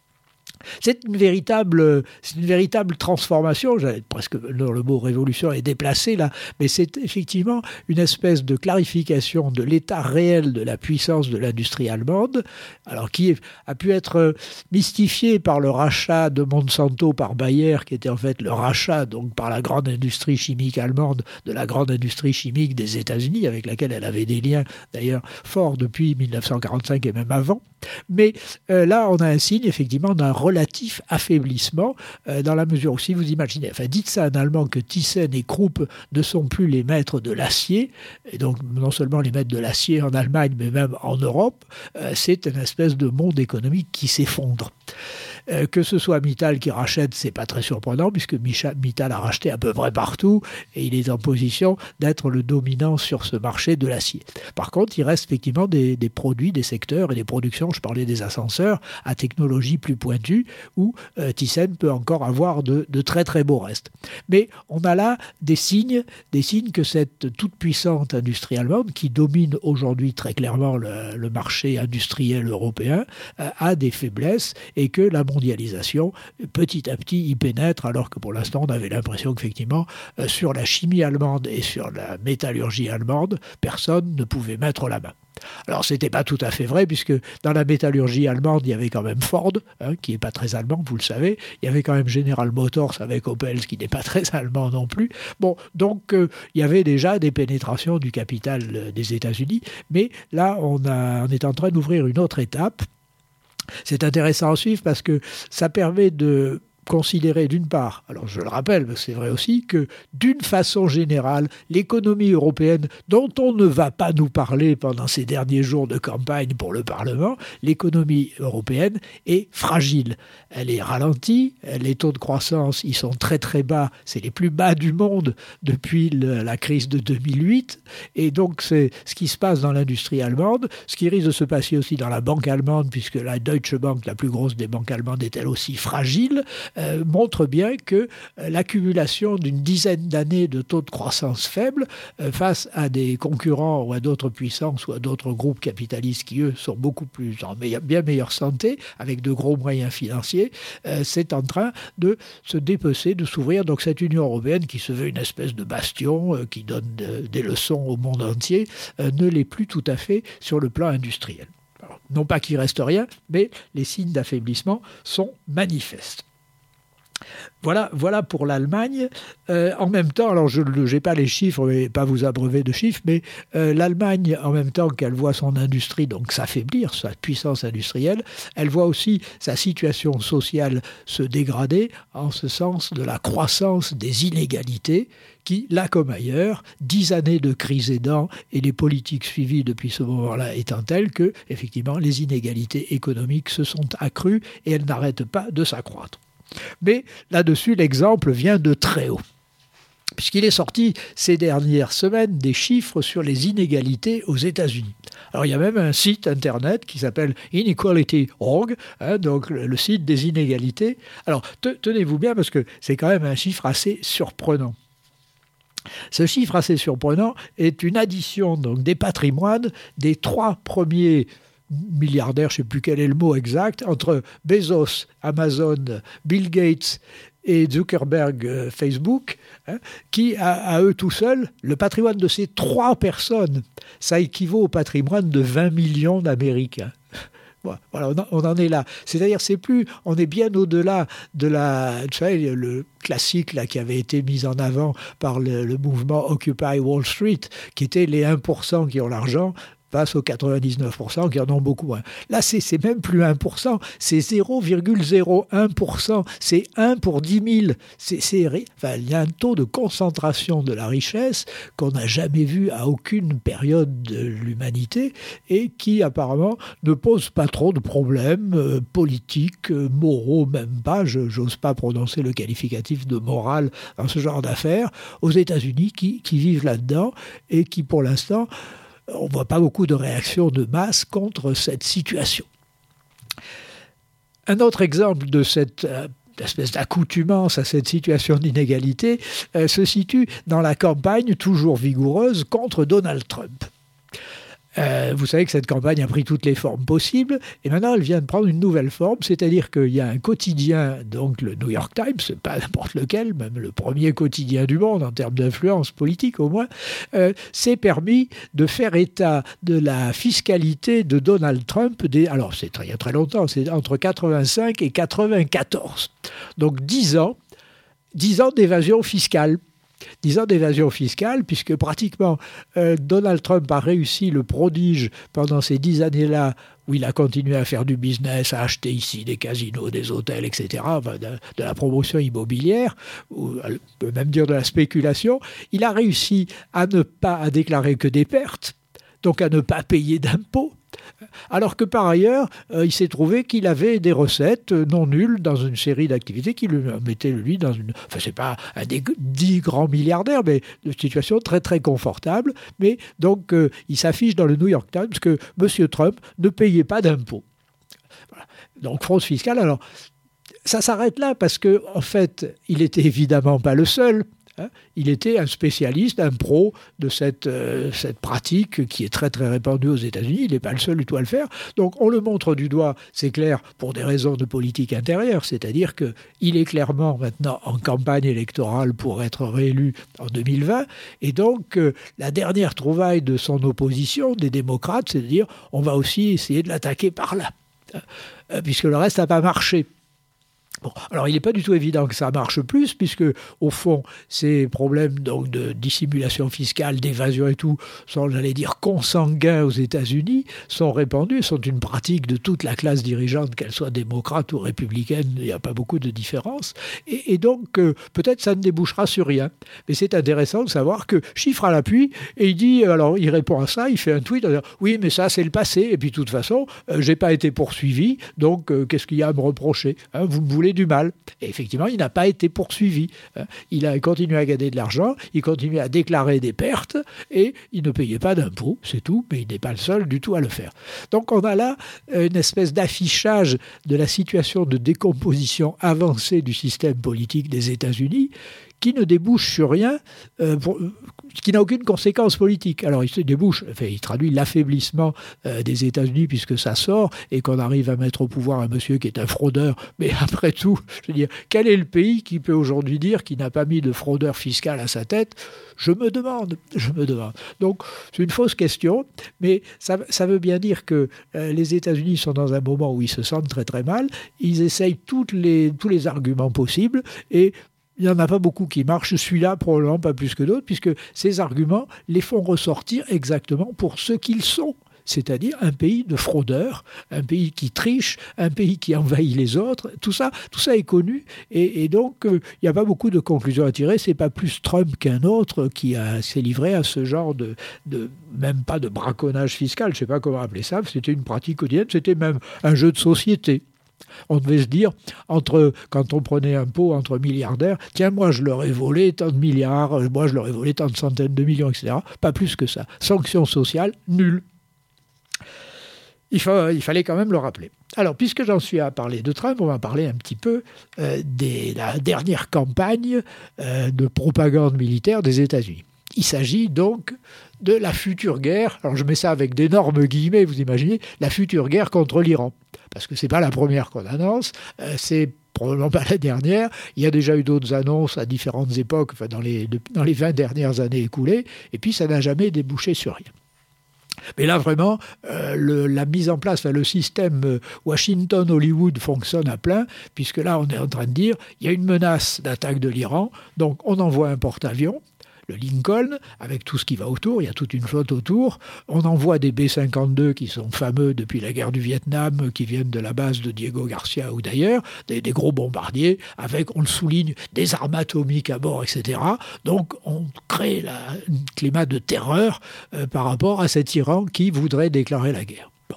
C'est une véritable transformation, presque le mot révolution est déplacé là, mais c'est effectivement une espèce de clarification de l'état réel de la puissance de l'industrie allemande, alors qui a pu être mystifié par le rachat de Monsanto par Bayer, qui était en fait le rachat donc par la grande industrie chimique allemande de la grande industrie chimique des États-Unis, avec laquelle elle avait des liens d'ailleurs forts depuis 1945 et même avant. Mais là, on a un signe effectivement d'un relatif affaiblissement dans la mesure où, si vous imaginez, enfin dites ça en allemand que Thyssen et Krupp ne sont plus les maîtres de l'acier, et donc non seulement les maîtres de l'acier en Allemagne, mais même en Europe, c'est une espèce de monde économique qui s'effondre. Que ce soit Mittal qui rachète, c'est pas très surprenant, puisque Mittal a racheté à peu près partout, et il est en position d'être le dominant sur ce marché de l'acier. Par contre, il reste effectivement des produits, des secteurs et des productions, je parlais des ascenseurs, à technologie plus pointue, où Thyssen peut encore avoir de très très beaux restes. Mais on a là des signes que cette toute puissante industrie allemande, qui domine aujourd'hui très clairement le marché industriel européen, a des faiblesses, et que la mondialisation, petit à petit, y pénètre, alors que pour l'instant, on avait l'impression qu'effectivement, sur la chimie allemande et sur la métallurgie allemande, personne ne pouvait mettre la main. Alors, ce n'était pas tout à fait vrai, puisque dans la métallurgie allemande, il y avait quand même Ford, qui n'est pas très allemand, vous le savez. Il y avait quand même General Motors avec Opel, qui n'est pas très allemand non plus. Bon, donc, il y avait déjà des pénétrations du capital des États-Unis. Mais là, on est en train d'ouvrir une autre étape. C'est intéressant à suivre parce que ça permet de considérer d'une part, alors je le rappelle, parce que c'est vrai aussi, que d'une façon générale, l'économie européenne, dont on ne va pas nous parler pendant ces derniers jours de campagne pour le Parlement, l'économie européenne est fragile. Elle est ralentie, les taux de croissance, ils sont très très bas, c'est les plus bas du monde depuis la crise de 2008, et donc c'est ce qui se passe dans l'industrie allemande, ce qui risque de se passer aussi dans la banque allemande, puisque la Deutsche Bank, la plus grosse des banques allemandes, est elle aussi fragile, montre bien que l'accumulation d'une dizaine d'années de taux de croissance faible face à des concurrents ou à d'autres puissances ou à d'autres groupes capitalistes qui, eux, sont beaucoup plus en bien meilleure santé, avec de gros moyens financiers, c'est en train de se dépecer, de s'ouvrir. Donc cette Union européenne, qui se veut une espèce de bastion, qui donne des leçons au monde entier, ne l'est plus tout à fait sur le plan industriel. Alors, non pas qu'il reste rien, mais les signes d'affaiblissement sont manifestes. Voilà pour l'Allemagne. En même temps, alors je n'ai pas les chiffres, je ne vais pas vous abreuver de chiffres, mais l'Allemagne, en même temps qu'elle voit son industrie donc s'affaiblir, sa puissance industrielle, elle voit aussi sa situation sociale se dégrader, en ce sens de la croissance des inégalités qui, là comme ailleurs, 10 années de crise aidant et les politiques suivies depuis ce moment-là étant telles que, effectivement, les inégalités économiques se sont accrues et elles n'arrêtent pas de s'accroître. Mais là-dessus, l'exemple vient de très haut, puisqu'il est sorti ces dernières semaines des chiffres sur les inégalités aux États-Unis. Alors il y a même un site internet qui s'appelle Inequality.org, donc le site des inégalités. Alors tenez-vous bien, parce que c'est quand même un chiffre assez surprenant. Ce chiffre assez surprenant est une addition donc des patrimoines des 3 premiers milliardaires, je ne sais plus quel est le mot exact, entre Bezos, Amazon, Bill Gates et Zuckerberg, Facebook, qui, à eux tout seuls, le patrimoine de ces 3 personnes, ça équivaut au patrimoine de 20 millions d'Américains. Voilà, on en est là. C'est-à-dire, on est bien au-delà de tu savez, le classique là, qui avait été mis en avant par le mouvement Occupy Wall Street, qui était les 1% qui ont l'argent, face aux 99% qui en ont beaucoup moins. Là, c'est même plus 1%, c'est 0,01%, c'est 1 pour 10 000. Il y a un taux de concentration de la richesse qu'on n'a jamais vu à aucune période de l'humanité et qui apparemment ne pose pas trop de problèmes politiques, moraux, même pas, j'ose pas prononcer le qualificatif de moral dans ce genre d'affaires, aux États-Unis qui vivent là-dedans et qui pour l'instant on ne voit pas beaucoup de réactions de masse contre cette situation. Un autre exemple de cette espèce d'accoutumance à cette situation d'inégalité se situe dans la campagne toujours vigoureuse contre Donald Trump. Vous savez que cette campagne a pris toutes les formes possibles et maintenant elle vient de prendre une nouvelle forme, c'est-à-dire qu'il y a un quotidien, donc le New York Times, pas n'importe lequel, même le premier quotidien du monde en termes d'influence politique au moins, s'est permis de faire état de la fiscalité de Donald Trump, alors c'est il y a très longtemps, c'est entre 85 et 94, donc 10 ans d'évasion fiscale. 10 ans d'évasion fiscale, puisque pratiquement Donald Trump a réussi le prodige pendant ces 10 années-là, où il a continué à faire du business, à acheter ici des casinos, des hôtels, etc., de la promotion immobilière, ou on peut même dire de la spéculation. Il a réussi à ne pas déclarer que des pertes, donc à ne pas payer d'impôts. Alors que par ailleurs, il s'est trouvé qu'il avait des recettes non nulles dans une série d'activités qui le mettaient, lui, dans une... Enfin, c'est pas un des 10 grands milliardaires, mais une situation très, très confortable. Mais donc, il s'affiche dans le New York Times que M. Trump ne payait pas d'impôts. Voilà. Donc, fraude fiscale. Alors, ça s'arrête là parce que, en fait, il n'était évidemment pas le seul. Il était un spécialiste, un pro de cette pratique qui est très très répandue aux États-Unis. Il n'est pas le seul du tout à le faire. Donc on le montre du doigt, c'est clair, pour des raisons de politique intérieure, c'est-à-dire qu'il est clairement maintenant en campagne électorale pour être réélu en 2020. Et donc la dernière trouvaille de son opposition, des démocrates, c'est de dire on va aussi essayer de l'attaquer par là, puisque le reste n'a pas marché. Bon, alors il n'est pas du tout évident que ça marche plus, puisque au fond, ces problèmes donc, de dissimulation fiscale, d'évasion et tout, sont, j'allais dire, consanguins aux États-Unis, sont répandus, sont une pratique de toute la classe dirigeante, qu'elle soit démocrate ou républicaine, il n'y a pas beaucoup de différence. Et donc, peut-être ça ne débouchera sur rien. Mais c'est intéressant de savoir que, chiffre à l'appui, et il dit, alors il répond à ça, il fait un tweet, en disant, oui, mais ça c'est le passé, et puis de toute façon, j'ai pas été poursuivi, donc qu'est-ce qu'il y a à me reprocher, hein, vous me voulez du mal. Et effectivement, il n'a pas été poursuivi. Il a continué à gagner de l'argent, il continue à déclarer des pertes et il ne payait pas d'impôts, c'est tout, mais il n'est pas le seul du tout à le faire. Donc on a là une espèce d'affichage de la situation de décomposition avancée du système politique des États-Unis qui ne débouche sur rien, qui n'a aucune conséquence politique. Alors il se débouche, enfin, il traduit l'affaiblissement des États-Unis puisque ça sort et qu'on arrive à mettre au pouvoir un monsieur qui est un fraudeur. Mais après tout, je veux dire, quel est le pays qui peut aujourd'hui dire qu'il n'a pas mis de fraudeur fiscal à sa tête ? Je me demande. Donc c'est une fausse question, mais ça veut bien dire que les États-Unis sont dans un moment où ils se sentent très très mal. Ils essayent tous les arguments possibles et il n'y en a pas beaucoup qui marchent, celui-là probablement pas plus que d'autres, puisque ces arguments les font ressortir exactement pour ce qu'ils sont, c'est-à-dire un pays de fraudeurs, un pays qui triche, un pays qui envahit les autres, tout ça est connu, et donc il n'y a pas beaucoup de conclusions à tirer, c'est pas plus Trump qu'un autre qui s'est livré à ce genre de même pas de braconnage fiscal, je ne sais pas comment appeler ça, c'était une pratique quotidienne, c'était même un jeu de société. On devait se dire, quand on prenait un pot entre milliardaires, tiens, moi je leur ai volé tant de milliards, moi je leur ai volé tant de centaines de millions, etc. Pas plus que ça. Sanction sociale, nulle. Il fallait quand même le rappeler. Alors, puisque j'en suis à parler de Trump, on va parler un petit peu de la dernière campagne de propagande militaire des États-Unis. Il s'agit donc de la future guerre, alors je mets ça avec d'énormes guillemets, vous imaginez, la future guerre contre l'Iran. Parce que ce n'est pas la première qu'on annonce, c'est probablement pas la dernière. Il y a déjà eu d'autres annonces à différentes époques, enfin dans les 20 dernières années écoulées, et puis ça n'a jamais débouché sur rien. Mais là, vraiment, la mise en place, le système Washington-Hollywood fonctionne à plein, puisque là, on est en train de dire, il y a une menace d'attaque de l'Iran, donc on envoie un porte-avions, le Lincoln, avec tout ce qui va autour, il y a toute une flotte autour. On envoie des B-52 qui sont fameux depuis la guerre du Vietnam, qui viennent de la base de Diego Garcia ou d'ailleurs, des gros bombardiers, avec, on le souligne, des armes atomiques à bord, etc. Donc on crée un climat de terreur par rapport à cet Iran qui voudrait déclarer la guerre. Bon.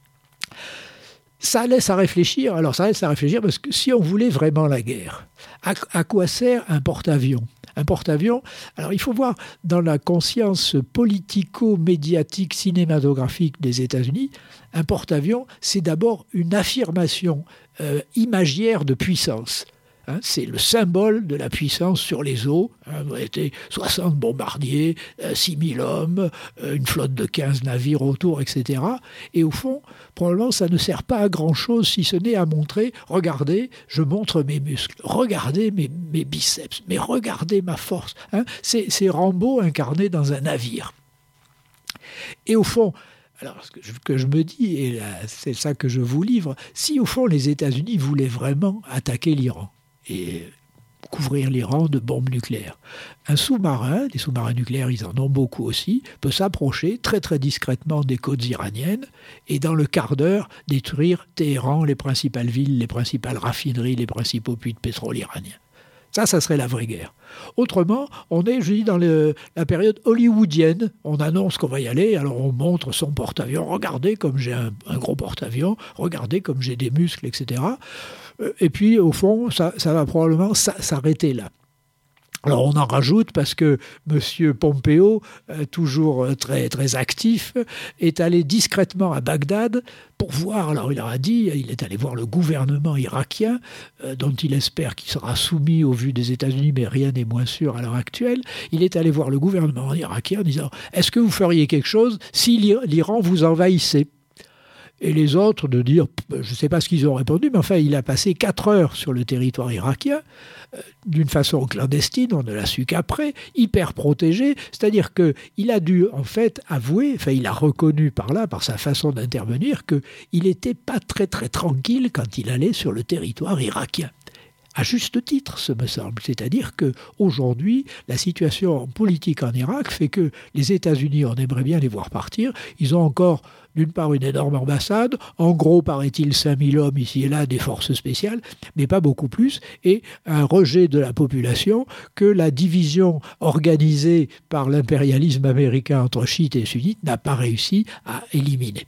Ça laisse à réfléchir. Alors ça laisse à réfléchir parce que si on voulait vraiment la guerre, à quoi sert un porte-avions ? Un porte-avions, alors il faut voir dans la conscience politico-médiatique cinématographique des États-Unis, un porte-avions, c'est d'abord une affirmation imagière de puissance. C'est le symbole de la puissance sur les eaux. On était 60 bombardiers, 6000 hommes, une flotte de 15 navires autour, etc. Et au fond, probablement, ça ne sert pas à grand-chose si ce n'est à montrer, regardez, je montre mes muscles, regardez mes biceps, mais regardez ma force. C'est Rambo incarné dans un navire. Et au fond, alors, ce que je me dis, et là, c'est ça que je vous livre, si au fond les États-Unis voulaient vraiment attaquer l'Iran, et couvrir l'Iran de bombes nucléaires. Un sous-marin, des sous-marins nucléaires, ils en ont beaucoup aussi, peut s'approcher très très discrètement des côtes iraniennes et dans le quart d'heure détruire Téhéran, les principales villes, les principales raffineries, les principaux puits de pétrole iraniens. Ça serait la vraie guerre. Autrement, on est, je dis, dans la période hollywoodienne. On annonce qu'on va y aller, alors on montre son porte-avions. Regardez comme j'ai un gros porte-avions, regardez comme j'ai des muscles, etc. Et puis, au fond, ça va probablement s'arrêter là. Alors on en rajoute parce que M. Pompeo, toujours très, très actif, est allé discrètement à Bagdad pour voir, alors il leur a dit, il est allé voir le gouvernement irakien, dont il espère qu'il sera soumis au vu des États-Unis, mais rien n'est moins sûr à l'heure actuelle. Il est allé voir le gouvernement irakien en disant « Est-ce que vous feriez quelque chose si l'Iran vous envahissait ?» Et les autres de dire, je ne sais pas ce qu'ils ont répondu, mais enfin, il a passé 4 heures sur le territoire irakien, d'une façon clandestine, on ne l'a su qu'après, hyper protégé, c'est-à-dire qu'il a dû en fait avouer, enfin il a reconnu par là, par sa façon d'intervenir, qu'il n'était pas très très tranquille quand il allait sur le territoire irakien. À juste titre, ce me semble. C'est-à-dire qu'aujourd'hui, la situation politique en Irak fait que les États-Unis, on aimerait bien les voir partir. Ils ont encore, d'une part, une énorme ambassade. En gros, paraît-il, 5000 hommes ici et là, des forces spéciales, mais pas beaucoup plus. Et un rejet de la population que la division organisée par l'impérialisme américain entre chiites et sunnites n'a pas réussi à éliminer.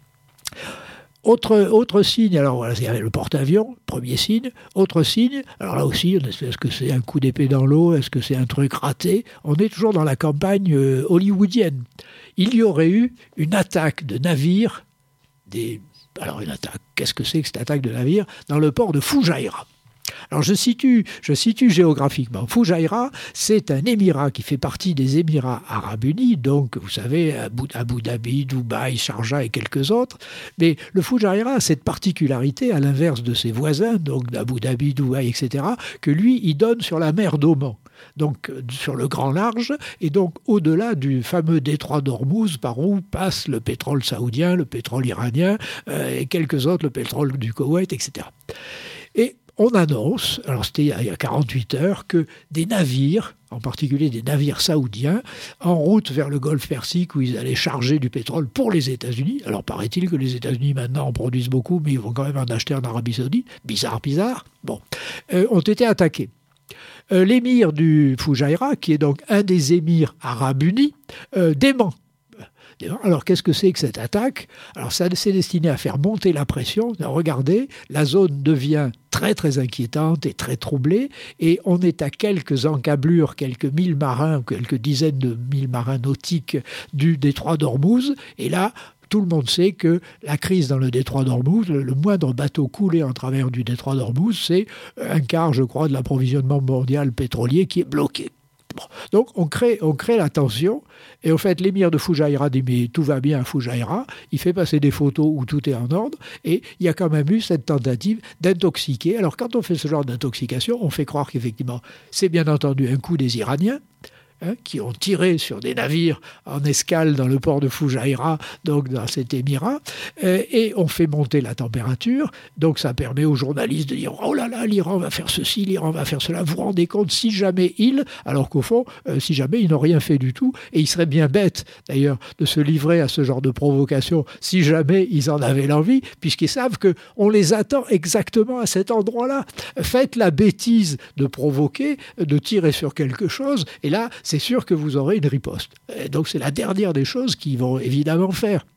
Autre signe, alors voilà, il y avait le porte-avions, premier signe. Autre signe, alors là aussi, est-ce que c'est un coup d'épée dans l'eau, est-ce que c'est un truc raté? On est toujours dans la campagne hollywoodienne. Il y aurait eu une attaque de navires, alors une attaque, qu'est-ce que c'est que cette attaque de navires? Dans le port de Fujairah. Alors je situe géographiquement. Fujairah, c'est un émirat qui fait partie des Émirats arabes unis, donc vous savez, Abu Dhabi, Dubaï, Sharjah et quelques autres. Mais le Fujairah a cette particularité, à l'inverse de ses voisins, donc d'Abu Dhabi, Dubaï, etc., que lui, il donne sur la mer d'Oman. Donc sur le grand large, et donc au-delà du fameux détroit d'Ormuz par où passe le pétrole saoudien, le pétrole iranien, et quelques autres, le pétrole du Koweït, etc. Et on annonce, alors c'était il y a 48 heures, que des navires, en particulier des navires saoudiens, en route vers le golfe Persique où ils allaient charger du pétrole pour les États-Unis, alors paraît-il que les États-Unis maintenant en produisent beaucoup, mais ils vont quand même en acheter en Arabie Saoudite, bizarre, bon, ont été attaqués. L'émir du Fujairah, qui est donc un des émirs arabes unis, dément. Alors, qu'est-ce que c'est que cette attaque? Alors, ça c'est destiné à faire monter la pression. Regardez, la zone devient très, très inquiétante et très troublée, et on est à quelques encablures, quelques 1000 marins, quelques dizaines de 1000 marins nautiques du détroit d'Ormuz, et là, tout le monde sait que la crise dans le détroit d'Ormuz, le moindre bateau coulé en travers du détroit d'Ormuz, c'est un quart, je crois, de l'approvisionnement mondial pétrolier qui est bloqué. Bon. Donc on crée la tension, et au fait l'émir de Fujairah dit mais tout va bien à Fujairah, il fait passer des photos où tout est en ordre, et il y a quand même eu cette tentative d'intoxiquer. Alors quand on fait ce genre d'intoxication, on fait croire qu'effectivement c'est bien entendu un coup des Iraniens, qui ont tiré sur des navires en escale dans le port de Fujairah, donc dans cet émirat, et on fait monter la température, donc ça permet aux journalistes de dire « Oh là là, l'Iran va faire ceci, l'Iran va faire cela », vous vous rendez compte, si jamais alors qu'au fond, si jamais ils n'ont rien fait du tout, et ils seraient bien bêtes d'ailleurs de se livrer à ce genre de provocation si jamais ils en avaient l'envie, puisqu'ils savent qu'on les attend exactement à cet endroit-là. Faites la bêtise de provoquer, de tirer sur quelque chose, et là, c'est sûr que vous aurez une riposte. Et donc c'est la dernière des choses qu'ils vont évidemment faire.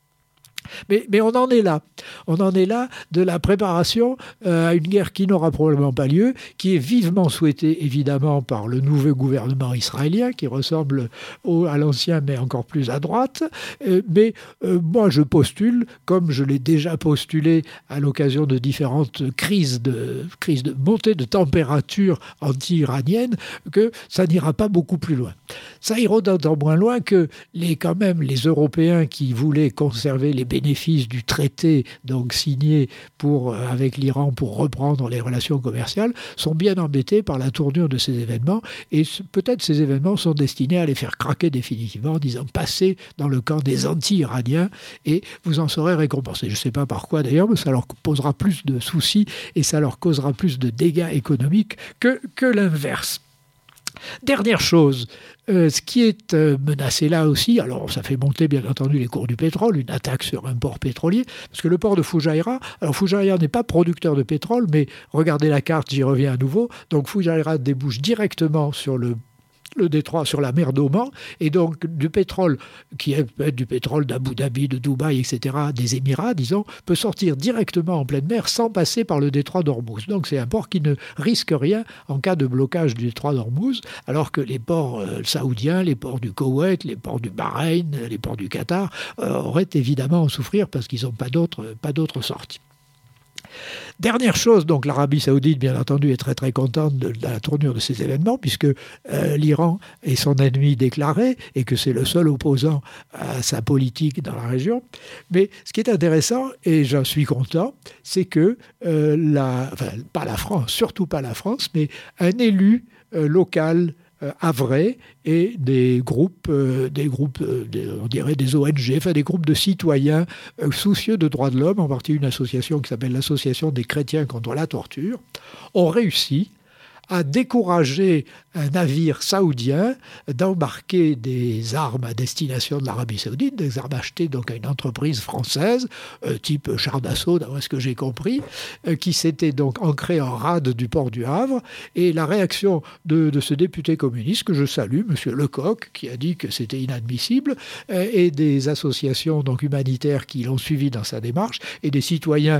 Mais on en est là. On en est là de la préparation à une guerre qui n'aura probablement pas lieu, qui est vivement souhaitée évidemment par le nouveau gouvernement israélien, qui ressemble à l'ancien mais encore plus à droite. Mais moi je postule, comme je l'ai déjà postulé à l'occasion de différentes crises de montée de température anti-iranienne, que ça n'ira pas beaucoup plus loin. Ça ira d'autant moins loin que les Européens qui voulaient conserver les bénéfices du traité donc signé avec l'Iran pour reprendre les relations commerciales sont bien embêtés par la tournure de ces événements, et peut-être ces événements sont destinés à les faire craquer définitivement en disant passez dans le camp des anti-iraniens et vous en serez récompensés. Je ne sais pas par quoi d'ailleurs, mais ça leur posera plus de soucis et ça leur causera plus de dégâts économiques que l'inverse. Dernière chose, ce qui est menacé là aussi, alors ça fait monter bien entendu les cours du pétrole, une attaque sur un port pétrolier, parce que le port de Fujairah, alors Fujairah n'est pas producteur de pétrole, mais regardez la carte, j'y reviens à nouveau, donc Fujairah débouche directement sur le détroit, sur la mer d'Oman, et donc du pétrole, qui peut être du pétrole d'Abu Dhabi, de Dubaï, etc., des Émirats, disons, peut sortir directement en pleine mer sans passer par le détroit d'Ormuz. Donc c'est un port qui ne risque rien en cas de blocage du détroit d'Ormuz, alors que les ports saoudiens, les ports du Koweït, les ports du Bahreïn, les ports du Qatar auraient évidemment à en souffrir parce qu'ils n'ont pas d'autres sorties. Dernière chose, donc l'Arabie Saoudite, bien entendu, est très très contente de la tournure de ces événements, puisque l'Iran est son ennemi déclaré et que c'est le seul opposant à sa politique dans la région. Mais ce qui est intéressant, et j'en suis content, c'est que, pas la France, surtout pas la France, mais un élu local havrais et des groupes, on dirait des ONG, enfin des groupes de citoyens soucieux de droits de l'homme, en partie une association qui s'appelle l'Association des chrétiens contre la torture, ont réussi à décourager un navire saoudien d'embarquer des armes à destination de l'Arabie Saoudite, des armes achetées donc à une entreprise française, type char d'assaut, d'après ce que j'ai compris, qui s'était donc ancré en rade du port du Havre. Et la réaction de ce député communiste, que je salue, M. Lecoq, qui a dit que c'était inadmissible, et des associations donc humanitaires qui l'ont suivi dans sa démarche, et des citoyens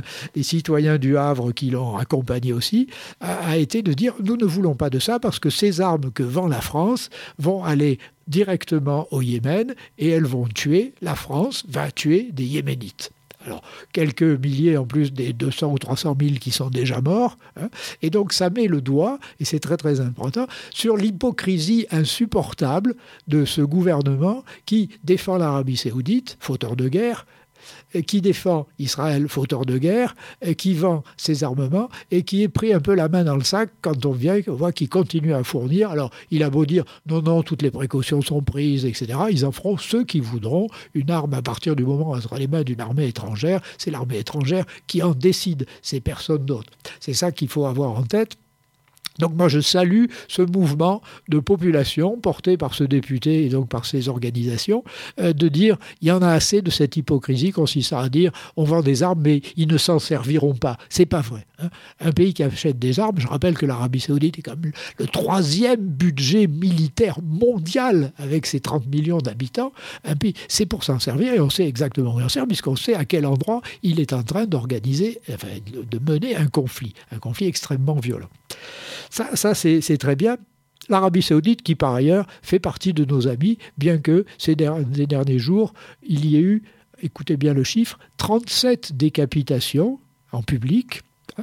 du Havre qui l'ont accompagné aussi, a été de dire « Nous ne voulons pas de ça parce que ces armes que vend la France vont aller directement au Yémen et elles vont tuer, la France va tuer des Yéménites. » Alors, quelques milliers en plus des 200 ou 300 000 qui sont déjà morts. Hein, et donc, ça met le doigt, et c'est très très important, sur l'hypocrisie insupportable de ce gouvernement qui défend l'Arabie Saoudite, fauteur de guerre, qui défend Israël, fauteur de guerre, qui vend ses armements et qui est pris un peu la main dans le sac quand on voit qu'il continue à fournir. Alors, il a beau dire « non, toutes les précautions sont prises, etc. » Ils en feront ceux qui voudront une arme à partir du moment où elle sera les mains d'une armée étrangère. C'est l'armée étrangère qui en décide, c'est personne d'autre. C'est ça qu'il faut avoir en tête. Donc moi je salue ce mouvement de population porté par ce député et donc par ces organisations de dire il y en a assez de cette hypocrisie consistant à dire on vend des armes mais ils ne s'en serviront pas. C'est pas vrai. Hein. Un pays qui achète des armes, je rappelle que l'Arabie Saoudite est quand même le 3e budget militaire mondial avec ses 30 millions d'habitants. Un pays, c'est pour s'en servir et on sait exactement où il en sert puisqu'on sait à quel endroit il est en train d'organiser, de mener un conflit extrêmement violent. Ça c'est très bien. L'Arabie Saoudite, qui par ailleurs fait partie de nos amis, bien que ces derniers jours, il y ait eu, écoutez bien le chiffre, 37 décapitations en public,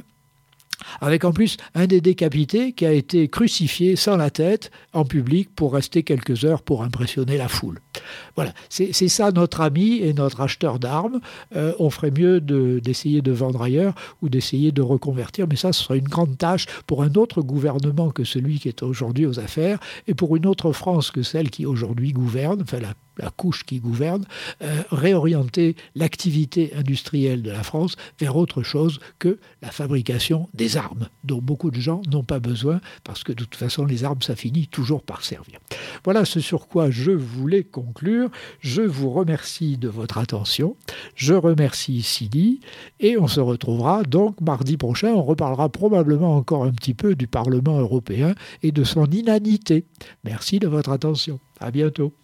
avec en plus un des décapités qui a été crucifié sans la tête en public pour rester quelques heures pour impressionner la foule. Voilà, c'est ça notre ami et notre acheteur d'armes. On ferait mieux d'essayer de vendre ailleurs ou d'essayer de reconvertir, mais ça, ce serait une grande tâche pour un autre gouvernement que celui qui est aujourd'hui aux affaires et pour une autre France que celle qui aujourd'hui gouverne, enfin la couche qui gouverne, réorienter l'activité industrielle de la France vers autre chose que la fabrication des armes, dont beaucoup de gens n'ont pas besoin, parce que de toute façon, les armes, ça finit toujours par servir. Voilà ce sur quoi je voulais conclure. Je vous remercie de votre attention. Je remercie Sidi, et on se retrouvera donc mardi prochain. On reparlera probablement encore un petit peu du Parlement européen et de son inanité. Merci de votre attention. À bientôt.